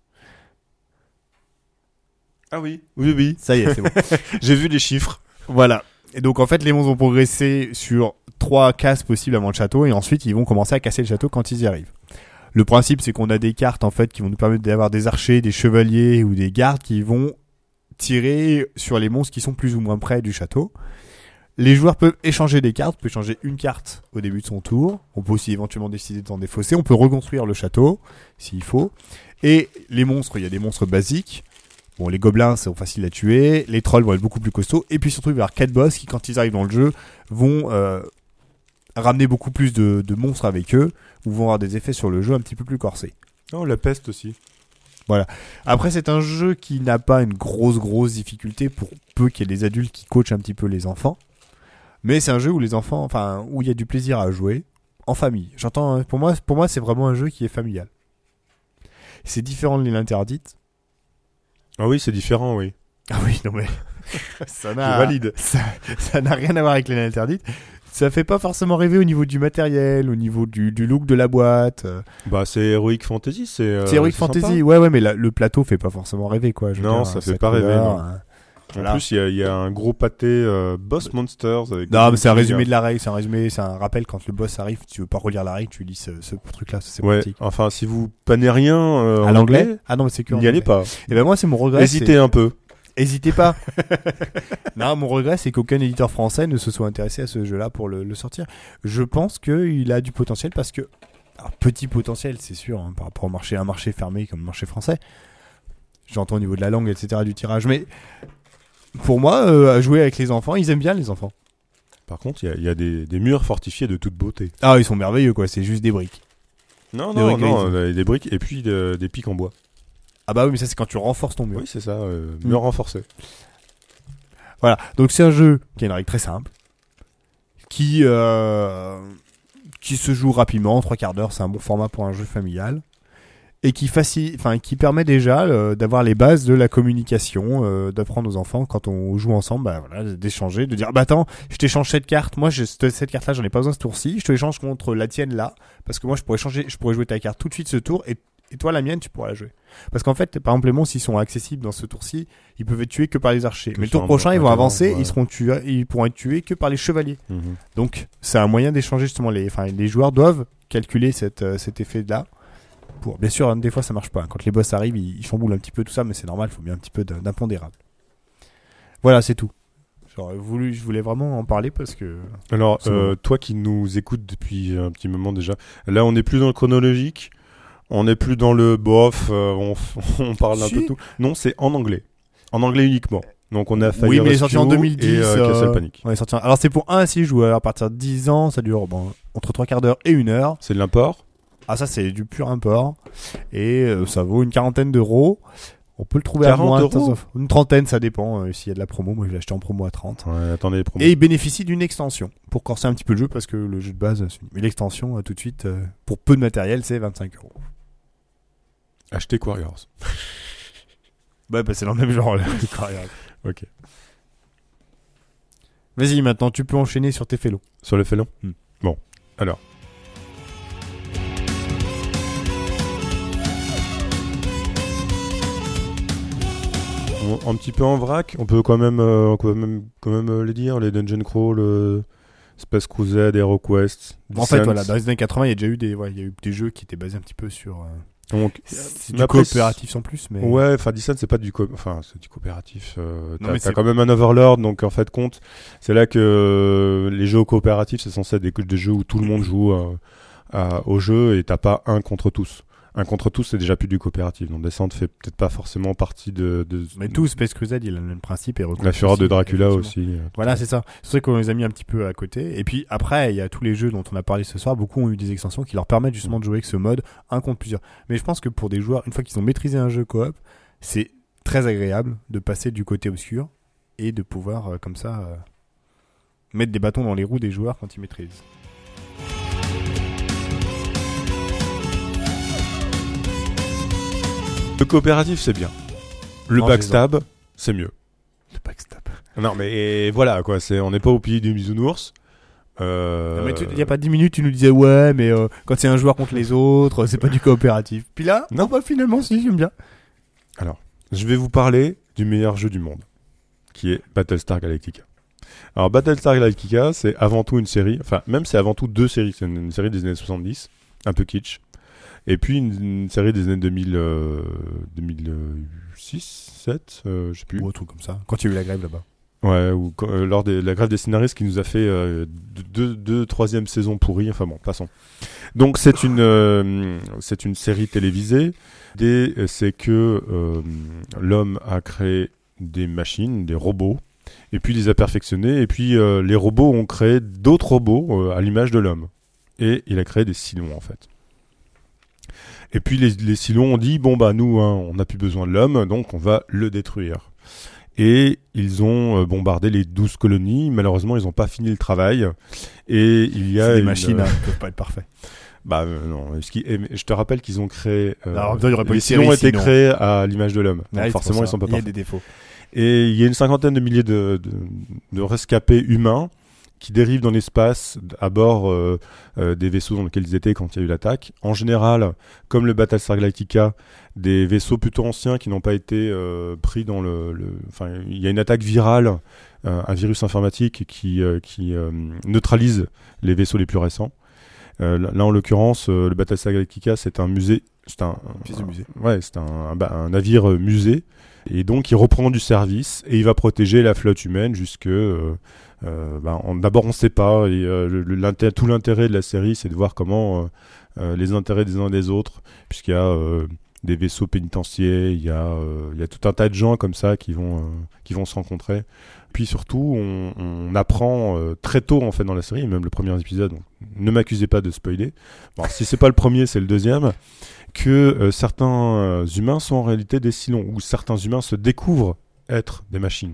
Ah oui. Oui.
Ça y est, c'est bon.
J'ai vu les chiffres.
Voilà. Et donc en fait les monstres vont progresser sur 3 cases possibles avant le château et ensuite ils vont commencer à casser le château quand ils y arrivent. Le principe, c'est qu'on a des cartes en fait qui vont nous permettre d'avoir des archers, des chevaliers ou des gardes qui vont tirer sur les monstres qui sont plus ou moins près du château. Les joueurs peuvent échanger des cartes, on peut échanger une carte au début de son tour. On peut aussi éventuellement décider d'en défausser. On peut reconstruire le château s'il faut. Et les monstres, il y a des monstres basiques. Bon, les gobelins sont faciles à tuer. Les trolls vont être beaucoup plus costauds. Et puis surtout, il va y avoir 4 boss qui, quand ils arrivent dans le jeu, vont ramener beaucoup plus de monstres avec eux, ou vont avoir des effets sur le jeu un petit peu plus corsés.
Oh, la peste aussi.
Voilà. Après, c'est un jeu qui n'a pas une grosse difficulté pour peu qu'il y ait des adultes qui coachent un petit peu les enfants. Mais c'est un jeu où les enfants, enfin, où il y a du plaisir à jouer en famille. J'entends, pour moi, c'est vraiment un jeu qui est familial. C'est différent de l'île interdite.
Ah oui, c'est différent, oui.
Ah oui, non mais ça
Je valide.
Ça n'a rien à voir avec l'île interdite. Ça fait pas forcément rêver au niveau du matériel, au niveau du look de la boîte.
Bah, c'est Heroic Fantasy, c'est
Heroic
c'est
Fantasy,
sympa.
ouais, mais le plateau fait pas forcément rêver, quoi. Je veux
Non,
dire,
ça fait
sa
pas rêver,
couleur,
non.
Voilà.
En plus, il y a un gros pâté Boss Monsters avec.
Non, mais c'est un résumé de la règle, c'est un rappel quand le boss arrive, tu veux pas relire la règle, tu lis ce truc-là, ça, c'est
Ouais,
pratique.
enfin, si vous pannez rien
À
en
l'anglais? Ah non, mais c'est que
n'y allez pas.
Et ben moi, c'est mon regret.
Hésitez un peu.
Hésitez pas. Non, mon regret, c'est qu'aucun éditeur français ne se soit intéressé à ce jeu-là pour le sortir. Je pense qu'il a du potentiel parce que, alors, petit potentiel, c'est sûr, hein, par rapport au marché, un marché fermé comme le marché français. J'entends au niveau de la langue, etc., du tirage, mais pour moi, à jouer avec les enfants, ils aiment bien les enfants.
Par contre, il y a des murs fortifiés de toute beauté.
Ah, ils sont merveilleux, quoi. C'est juste des briques.
Non,
Des briques
des briques et puis des pics en bois.
Ah bah oui, mais ça, c'est quand tu renforces ton mur.
Oui, c'est ça, mur renforcé.
Voilà. Donc c'est un jeu qui a une règle très simple, qui se joue rapidement, en 3/4 d'heure. C'est un bon format pour un jeu familial. Et qui permet déjà d'avoir les bases de la communication, d'apprendre aux enfants quand on joue ensemble, bah voilà, d'échanger, de dire bah attends, je t'échange cette carte, moi cette carte là j'en ai pas besoin ce tour-ci, je te l'échange contre la tienne là, parce que moi je pourrais jouer ta carte tout de suite ce tour et toi la mienne tu pourras la jouer. Parce qu'en fait par exemple les monstres s'ils sont accessibles dans ce tour-ci, ils peuvent être tués que par les archers. Mais le tour prochain ils vont avancer, ouais. Ils pourront être tués que par les chevaliers. Mm-hmm. Donc c'est un moyen d'échanger justement les joueurs doivent calculer cet effet là. Bien sûr, des fois ça marche pas. Quand les boss arrivent, ils chamboulent un petit peu tout ça, mais c'est normal, il faut bien un petit peu d'impondérable. Voilà, c'est tout. Je voulais vraiment en parler parce que.
Alors, toi qui nous écoutes depuis un petit moment déjà, là on n'est plus dans le chronologique, on n'est plus dans le bof, on parle un peu de tout. Non, c'est en anglais uniquement. Donc on a Fire
oui, mais il est
Rescue
sorti en 2010
et Castle Panic.
Ouais, alors c'est pour 1 à 6 joueurs à partir de 10 ans, ça dure entre 3/4 d'heure et 1 heure.
C'est de l'import.
Ah ça c'est du pur import et ça vaut une 40aine d'euros. On peut le trouver à moins, une 30aine, ça dépend s'il y a de la promo. Moi je l'ai acheté en promo à 30.
Ouais, attendez les promos.
Et il bénéficie d'une extension pour corser un petit peu le jeu parce que le jeu de base, mais l'extension tout de suite pour peu de matériel c'est 25 euros.
Achetez Warriors.
Bah c'est dans le même genre.
Ok.
Vas-y maintenant tu peux enchaîner sur tes félons.
Sur les félons. Bon alors. Un petit peu en vrac, on peut quand même les dire, les Dungeon Crawl, Space Crusade, HeroQuest.
En fait, voilà, dans les années 80, il y a déjà eu des jeux qui étaient basés un petit peu sur
Donc,
C'est
mais
du
après,
coopératif sans plus, mais.
Ouais, enfin Descent c'est pas du c'est du coopératif.
mais
T'as quand même un Overlord, donc en fait compte, c'est là que les jeux coopératifs c'est censé être des jeux où tout le monde joue au jeu et t'as pas un contre tous. Un contre tous c'est déjà plus du coopératif. Donc Descent fait peut-être pas forcément partie de
Mais tout Space Crusade, il a le même principe et
la fureur de Dracula
effectivement.
aussi.
Voilà, c'est ça. C'est vrai qu'on les a mis un petit peu à côté. Et puis après, il y a tous les jeux dont on a parlé ce soir. Beaucoup ont eu des extensions qui leur permettent justement de jouer avec ce mode un contre plusieurs. Mais je pense que pour des joueurs, une fois qu'ils ont maîtrisé un jeu coop, c'est très agréable de passer du côté obscur et de pouvoir comme ça mettre des bâtons dans les roues des joueurs quand ils maîtrisent.
Le coopératif c'est bien. Le
Non,
backstab c'est mieux.
Le backstab.
Non mais voilà quoi, on n'est pas au pays du bisounours.
Il y a pas 10 minutes, tu nous disais ouais, mais quand c'est un joueur contre les autres, c'est pas du coopératif. Puis là,
non,
bah finalement, si, j'aime bien.
Alors, je vais vous parler du meilleur jeu du monde, qui est Battlestar Galactica. Alors, Battlestar Galactica, c'est avant tout une série, enfin, même c'est avant tout deux séries. C'est une série des années 70, un peu kitsch, et puis une série des années 2006, 7, je sais plus.
Ou un truc comme ça. Quand il y a eu la grève là-bas.
Ouais, ou lors de la grève des scénaristes qui nous a fait deux troisième saisons pourries. Enfin bon, passons. Donc c'est une série télévisée. L'idée c'est que l'homme a créé des machines, des robots, et puis les a perfectionnés. Et puis les robots ont créé d'autres robots à l'image de l'homme. Et il a créé des Cylons en fait. Et puis les Cylons ont dit bon bah nous on n'a plus besoin de l'homme, donc on va le détruire. Et ils ont bombardé les 12 colonies. Malheureusement, ils n'ont pas fini le travail. Et il y a
des machines ne peuvent pas être parfaits.
Bah non. Je te rappelle qu'ils ont créé.
Alors, il y aurait pas
les Cylons ont été créés à l'image de l'homme. Donc forcément, ils sont pas parfaits.
Il y a des défauts.
Et il y a une cinquantaine de milliers de rescapés humains qui dérivent dans l'espace à bord des vaisseaux dans lesquels ils étaient quand il y a eu l'attaque. En général, comme le Battlestar Galactica, des vaisseaux plutôt anciens qui n'ont pas été pris dans Enfin, il y a une attaque virale, un virus informatique qui neutralise les vaisseaux les plus récents. Là, en l'occurrence, le Battlestar Galactica, c'est un musée. C'est un
musée.
Ouais, c'est un navire musée. Et donc, il reprend du service et il va protéger la flotte humaine jusque... d'abord, on ne sait pas. Et, tout l'intérêt de la série, c'est de voir comment les intérêts des uns des autres, puisqu'il y a des vaisseaux pénitentiaires, il y a tout un tas de gens comme ça qui vont se rencontrer. Puis surtout, on apprend très tôt en fait dans la série, même le premier épisode. Donc, ne m'accusez pas de spoiler. Bon, si c'est pas le premier, c'est le deuxième. Que certains humains sont en réalité des Cylons, ou certains humains se découvrent être des machines.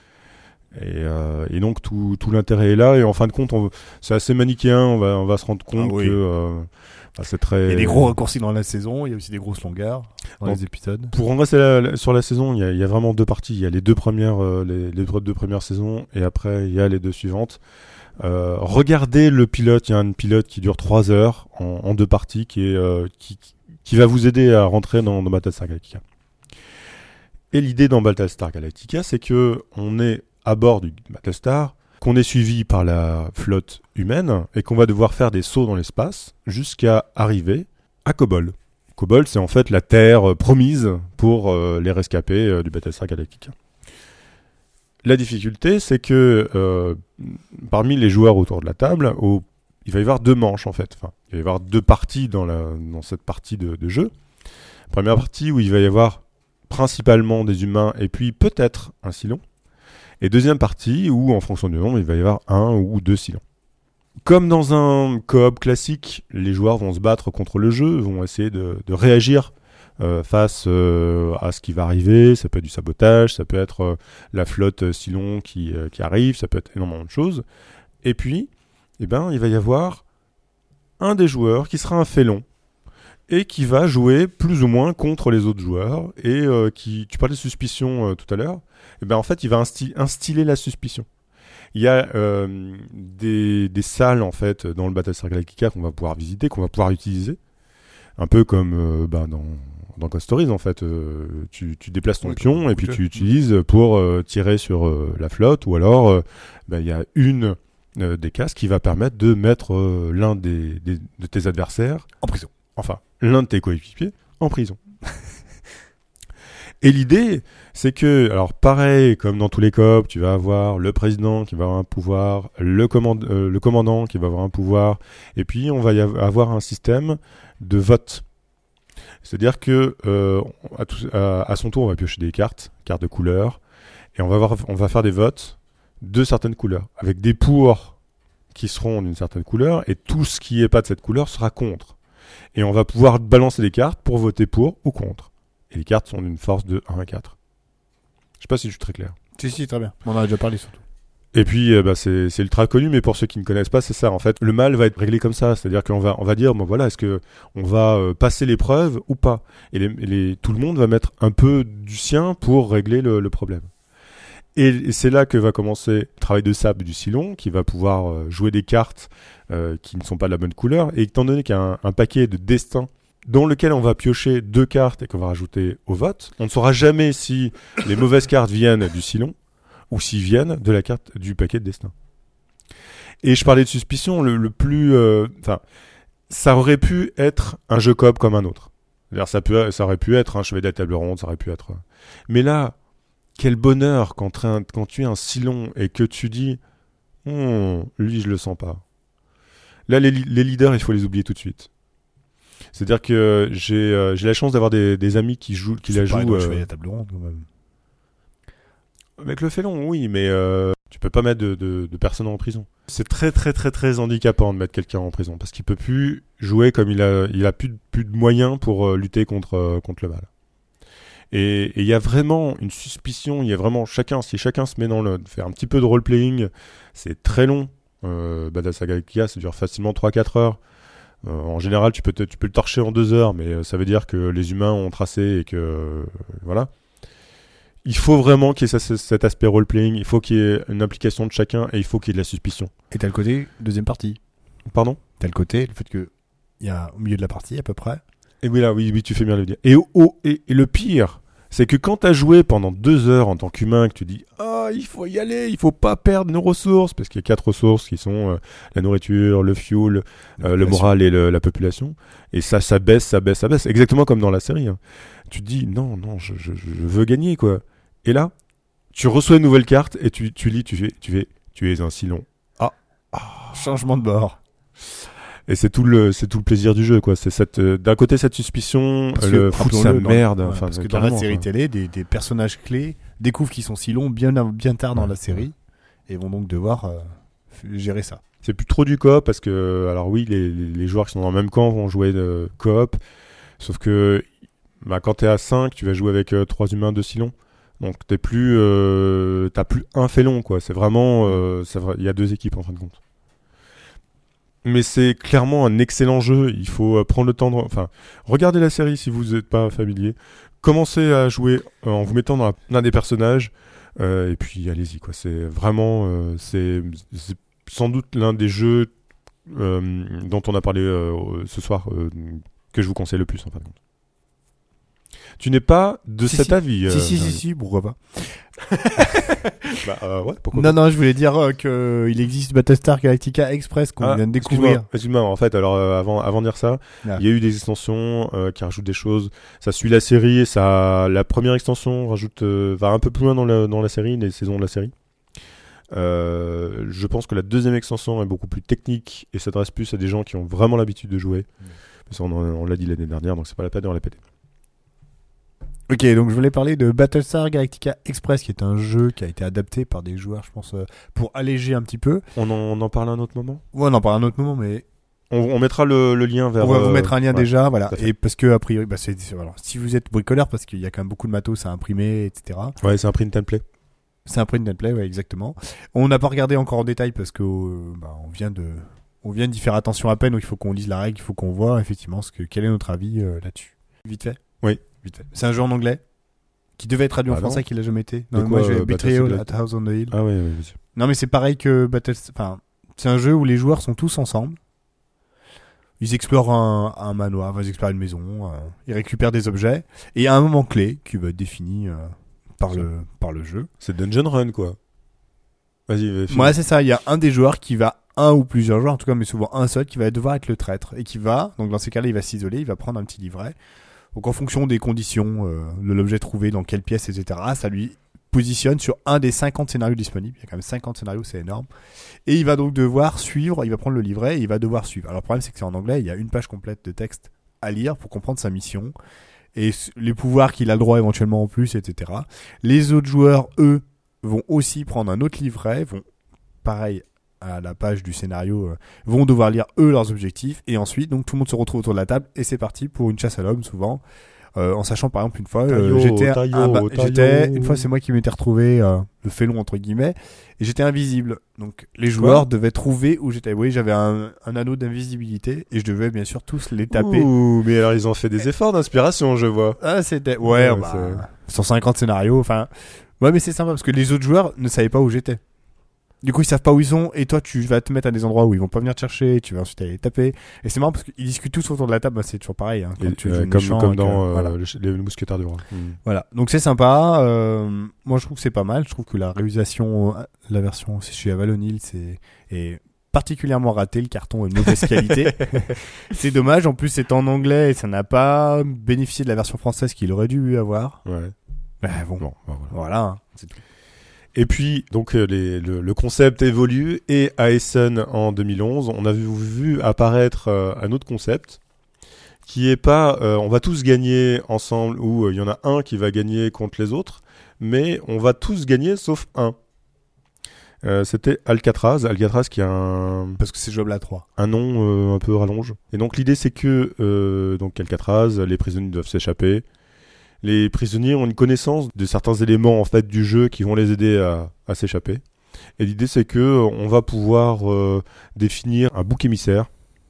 Et donc tout l'intérêt est là, et en fin de compte c'est assez manichéen. On va se rendre compte que c'est très...
Il y a des gros raccourcis dans la saison, il y a aussi des grosses longueurs dans les épisodes.
Pour en rester sur la saison, il y a vraiment deux parties. Il y a les deux premières saisons, et après il y a les deux suivantes. Regardez le pilote. Il y a un pilote qui dure 3 heures en deux parties, qui va vous aider à rentrer dans Battlestar Galactica. Et l'idée dans Battlestar Galactica, c'est que on est à bord du Battlestar, qu'on est suivi par la flotte humaine et qu'on va devoir faire des sauts dans l'espace jusqu'à arriver à Kobol. Kobol, c'est en fait la terre promise pour les rescapés du Battlestar Galactica. La difficulté, c'est que parmi les joueurs autour de la table, il va y avoir 2 manches en fait. Enfin, il va y avoir 2 parties dans cette partie de jeu. Première partie où il va y avoir principalement des humains et puis peut-être un Cylon. Et deuxième partie où, en fonction du nombre, il va y avoir 1 ou 2 Cylons. Comme dans un coop classique, les joueurs vont se battre contre le jeu, vont essayer de réagir face à ce qui va arriver. Ça peut être du sabotage, ça peut être la flotte Cylon qui arrive, ça peut être énormément de choses. Et puis, il va y avoir un des joueurs qui sera un félon et qui va jouer plus ou moins contre les autres joueurs et tu parlais de suspicion tout à l'heure. Et en fait, il va instiller la suspicion. Il y a des salles en fait dans le Battlestar Galactica qu'on va pouvoir visiter, qu'on va pouvoir utiliser, un peu comme dans Ghost Stories en fait. Tu déplaces ton pion et puis tu utilises pour tirer sur la flotte, ou alors il y a une des cases qui va permettre de mettre l'un de tes adversaires
en prison.
Enfin, l'un de tes coéquipiers en prison. Et l'idée, c'est que, alors pareil, comme dans tous les coop, tu vas avoir le président qui va avoir un pouvoir, le commandant qui va avoir un pouvoir, et puis on va avoir un système de vote. C'est-à-dire que à son tour, on va piocher des cartes de couleurs, et on va faire des votes de certaines couleurs, avec des pour qui seront d'une certaine couleur, et tout ce qui n'est pas de cette couleur sera contre. Et on va pouvoir balancer des cartes pour voter pour ou contre. Et les cartes sont d'une force de 1 à 4. Je sais pas si je suis très clair.
Si, très bien. On en a déjà parlé surtout.
Et puis, c'est ultra connu, mais pour ceux qui ne connaissent pas, c'est ça. En fait, le mal va être réglé comme ça. C'est-à-dire qu'on va dire, bon voilà, est-ce que on va passer l'épreuve ou pas ? Et tout le monde va mettre un peu du sien pour régler le problème. Et c'est là que va commencer le travail de sable du Silon, qui va pouvoir jouer des cartes qui ne sont pas de la bonne couleur. Et étant donné qu'il y a un paquet de destins dans lequel on va piocher 2 cartes et qu'on va rajouter au vote, on ne saura jamais si les mauvaises cartes viennent du Silon ou s'ils viennent de la carte du paquet de destin. Et je parlais de suspicion, le plus... ça aurait pu être un jeu coop comme un autre. C'est-à-dire, ça aurait pu être un chevet de la table ronde, ça aurait pu être... Mais là, quel bonheur quand tu es un Silon et que tu dis « lui, je le sens pas ». Là, les leaders, il faut les oublier tout de suite. C'est-à-dire que j'ai la chance d'avoir des amis qui la jouent...
Je fais la table ronde quand même.
Avec le félon, oui, mais tu peux pas mettre de personnes en prison. C'est très très très très handicapant de mettre quelqu'un en prison parce qu'il peut plus jouer comme il a plus de moyens pour lutter contre le mal. Et il y a vraiment une suspicion, il y a vraiment si chacun se met faire un petit peu de role-playing, c'est très long. Battlestar Galactica, ça dure facilement 3-4 heures. En général, tu peux le torcher en 2 heures, mais ça veut dire que les humains ont tracé et que voilà. Il faut vraiment qu'il y ait cet aspect role-playing, il faut qu'il y ait une implication de chacun et il faut qu'il y ait de la suspicion.
Et t'as le côté deuxième partie.
Pardon ?
T'as le côté, le fait que il y a au milieu de la partie à peu près.
Et oui, tu fais bien de le dire. Et le pire, c'est que quand t'as joué pendant 2 heures en tant qu'humain, que tu dis il faut y aller, il faut pas perdre nos ressources, parce qu'il y a 4 ressources qui sont la nourriture, le fuel, le moral et la population. Et ça baisse, exactement comme dans la série. Hein. Tu te dis non, je veux gagner quoi. Et là, tu reçois une nouvelle carte et tu lis, tu es un Silon.
Changement de bord.
Et c'est tout le plaisir du jeu quoi. C'est d'un côté cette suspicion, le foutre sa merde.
Parce que dans la série télé, des personnages clés découvrent qu'ils sont Silons bien tard dans la série et vont donc devoir gérer ça.
C'est plus trop du coop parce que alors oui, les joueurs qui sont dans le même camp vont jouer de coop, sauf que quand t'es à 5, tu vas jouer avec 3 humains, 2 Silons. Donc t'as plus un félon quoi. C'est vraiment il y a 2 équipes en fin de compte. Mais c'est clairement un excellent jeu. Il faut prendre le temps regardez la série si vous n'êtes pas familier. Commencez à jouer en vous mettant dans l'un des personnages et puis allez-y quoi. C'est vraiment c'est sans doute l'un des jeux dont on a parlé ce soir que je vous conseille le plus en fin de compte. Tu n'es pas de cet avis.
Si, pourquoi pas.
Ouais, pourquoi pas.
Non, je voulais dire qu'il existe Battlestar Galactica Express qu'on vient de découvrir.
Excuse-moi, en fait, alors avant de dire ça, il y a eu des extensions qui rajoutent des choses. Ça suit la série et la première extension va un peu plus loin dans la série, les saisons de la série. Je pense que la deuxième extension est beaucoup plus technique et s'adresse plus à des gens qui ont vraiment l'habitude de jouer. Parce qu'on l'a dit l'année dernière, donc c'est pas la peine de répéter.
Ok, donc je voulais parler de Battlestar Galactica Express, qui est un jeu qui a été adapté par des joueurs, je pense, pour alléger un petit peu.
On en parle à un autre moment ?
Ouais, on en parle à un autre moment, mais...
On mettra le lien vers...
On va vous mettre un lien déjà, voilà.
Et
parce que, a priori, voilà. Si vous êtes bricoleur, parce qu'il y a quand même beaucoup de matos à imprimer, etc.
Ouais, c'est un print and play.
C'est un print and play, ouais, exactement. On n'a pas regardé encore en détail parce que on vient d'y faire attention à peine, donc il faut qu'on lise la règle, il faut qu'on voit effectivement quel est notre avis là-dessus. Vite fait.
Oui.
C'est un jeu en anglais qui devait être traduit en français, qui l'a jamais été. Non, moi j'ai Betrayal at House on the Hill.
Ah oui, bien sûr.
Non, mais c'est pareil que c'est un jeu où les joueurs sont tous ensemble. Ils explorent un manoir, ils explorent une maison, ils récupèrent des objets, et il y a un moment clé qui va être défini par le jeu.
C'est Dungeon Run, quoi. Vas-y.
Ouais, c'est ça. Il y a un des joueurs qui va, un ou plusieurs joueurs, en tout cas, mais souvent un seul, qui va devoir être le traître, et qui va, donc dans ces cas-là, il va s'isoler, il va prendre un petit livret Donc en fonction des conditions, de l'objet trouvé, dans quelle pièce, etc., ça lui positionne sur un des 50 scénarios disponibles. Il y a quand même 50 scénarios, c'est énorme. Et il va donc devoir suivre, il va prendre le livret et il va devoir suivre. Alors le problème, c'est que c'est en anglais, il y a une page complète de texte à lire pour comprendre sa mission et les pouvoirs qu'il a le droit éventuellement en plus, etc. Les autres joueurs, eux, vont aussi prendre un autre livret, vont, pareil, à la page du scénario, vont devoir lire eux leurs objectifs et ensuite, donc tout le monde se retrouve autour de la table et c'est parti pour une chasse à l'homme, souvent. En sachant par exemple une fois une fois c'est moi qui m'étais retrouvé le félon entre guillemets et j'étais invisible, donc les joueurs devaient trouver où j'étais. Oui, j'avais un anneau d'invisibilité et je devais bien sûr tous les taper.
Ouh, mais alors ils ont fait des efforts d'inspiration, je vois.
Ah, c'était 150 scénarios, enfin ouais, mais c'est sympa parce que les autres joueurs ne savaient pas où j'étais. Du coup, ils savent pas où ils sont, et toi, tu vas te mettre à des endroits où ils vont pas venir te chercher, et tu vas ensuite aller les taper. Et c'est marrant parce qu'ils discutent tous autour de la table, bah, c'est toujours pareil. Hein, quand tu
comme dans
voilà.
les mousquetaires du roi.
Voilà, donc c'est sympa. Moi, je trouve que c'est pas mal. Je trouve que la réalisation, la version chez Avalon Hill, est particulièrement ratée. Le carton est de mauvaise qualité. C'est dommage. En plus, c'est en anglais et ça n'a pas bénéficié de la version française qu'il aurait dû avoir.
Ouais.
Bah, voilà, hein, c'est tout.
Et puis, donc, le concept évolue, et à Essen, en 2011, on a vu apparaître un autre concept, qui est pas on va tous gagner ensemble, ou il y en a un qui va gagner contre les autres, mais on va tous gagner sauf un. C'était Alcatraz qui a
parce que c'est jouable à 3.
Un nom un peu rallonge. Et donc l'idée c'est que donc Alcatraz, les prisonniers doivent s'échapper. Les prisonniers ont une connaissance de certains éléments en fait du jeu qui vont les aider à s'échapper. Et l'idée c'est que on va pouvoir définir un bouc émissaire.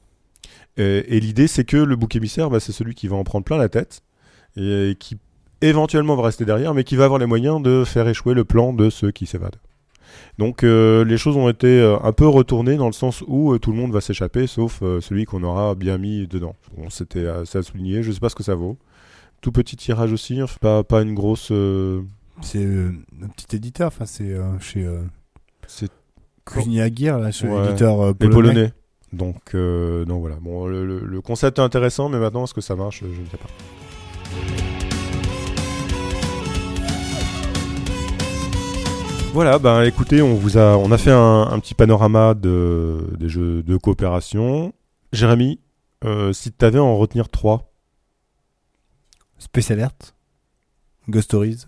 Et l'idée c'est que le bouc émissaire, c'est celui qui va en prendre plein la tête et qui éventuellement va rester derrière, mais qui va avoir les moyens de faire échouer le plan de ceux qui s'évadent. Donc les choses ont été un peu retournées dans le sens où tout le monde va s'échapper sauf celui qu'on aura bien mis dedans. Bon, c'était assez à souligner, je sais pas ce que ça vaut. Tout petit tirage aussi, hein, pas une grosse...
C'est un petit éditeur, enfin c'est chez Cuisinier Gear, là, chez l'éditeur
polonais. Donc voilà. Bon, le concept est intéressant, mais maintenant est-ce que ça marche, je ne sais pas. Voilà, écoutez, on a fait un petit panorama des jeux de coopération. Jérémy, si tu avais à en retenir 3.
Space Alert, Ghost Stories,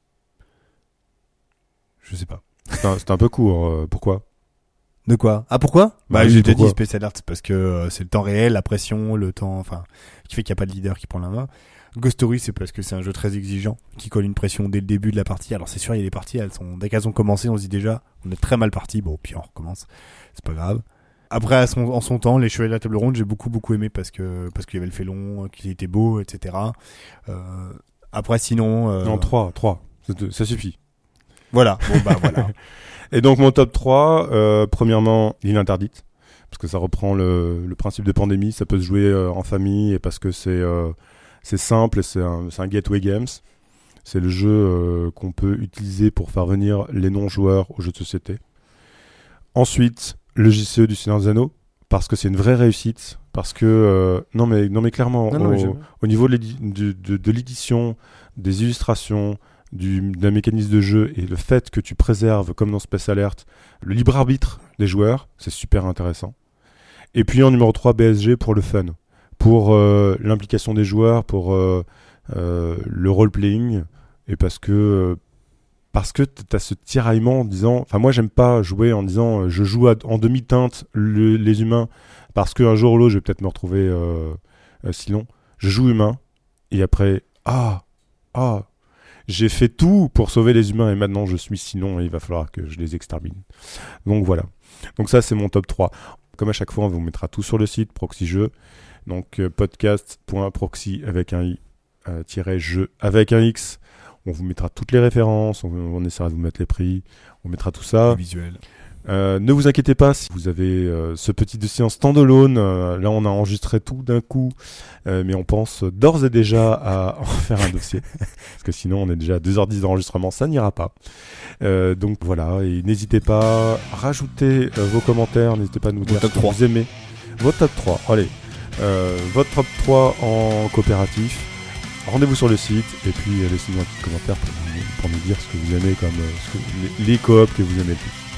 je sais pas.
C'est un peu court, pourquoi ?
De quoi ? Ah, pourquoi ? J'ai déjà dit
pourquoi ?
Space Alert, c'est parce que c'est le temps réel, la pression, le temps, enfin, qui fait qu'il n'y a pas de leader qui prend la main. Ghost Stories, c'est parce que c'est un jeu très exigeant, qui colle une pression dès le début de la partie. Alors c'est sûr, il y a des parties, dès qu'elles ont commencé, on se dit déjà, on est très mal parti, bon, puis on recommence, c'est pas grave. Après, en son temps, les Chevaliers de la Table Ronde, j'ai beaucoup aimé parce qu'il y avait le félon, qu'il était beau, etc. Après, sinon...
Non, 3, ça suffit.
Voilà, voilà.
Et donc, mon top 3, premièrement, L'île interdite, parce que ça reprend le principe de pandémie, ça peut se jouer en famille, et parce que c'est simple, et c'est un gateway games. C'est le jeu qu'on peut utiliser pour faire venir les non-joueurs aux jeux de société. Ensuite... le JCE du Seigneur des Anneaux, parce que c'est une vraie réussite, parce que non mais clairement au niveau de l'édition, des illustrations, d'un mécanisme de jeu et le fait que tu préserves, comme dans Space Alert, le libre arbitre des joueurs, c'est super intéressant. Et puis en numéro 3, BSG pour le fun, pour l'implication des joueurs, pour le role-playing, et parce que t'as ce tiraillement en disant... Enfin, moi, j'aime pas jouer en disant je joue en demi-teinte les humains parce qu'un jour ou l'autre, je vais peut-être me retrouver sinon. Je joue humain et après... j'ai fait tout pour sauver les humains et maintenant, je suis sinon et il va falloir que je les extermine. Donc, voilà. Donc, ça, c'est mon top 3. Comme à chaque fois, on vous mettra tout sur le site Proxy Jeux. Donc, podcast.proxy avec un i, -jeu avec un x. On vous mettra toutes les références, on essaiera de vous mettre les prix, on mettra tout ça.
Visuel.
Ne vous inquiétez pas si vous avez ce petit dossier en standalone. Là, on a enregistré tout d'un coup, mais on pense d'ores et déjà à en faire un dossier. Parce que sinon, on est déjà à 2h10 d'enregistrement, ça n'ira pas. Donc voilà, et n'hésitez pas à rajouter vos commentaires, n'hésitez pas à nous dire ce que vous aimez. Votre top 3, allez. Votre top 3 en coopératif. rendez-vous sur le site et puis laissez-nous un petit commentaire pour nous dire ce que vous aimez comme les coops que vous aimez le plus.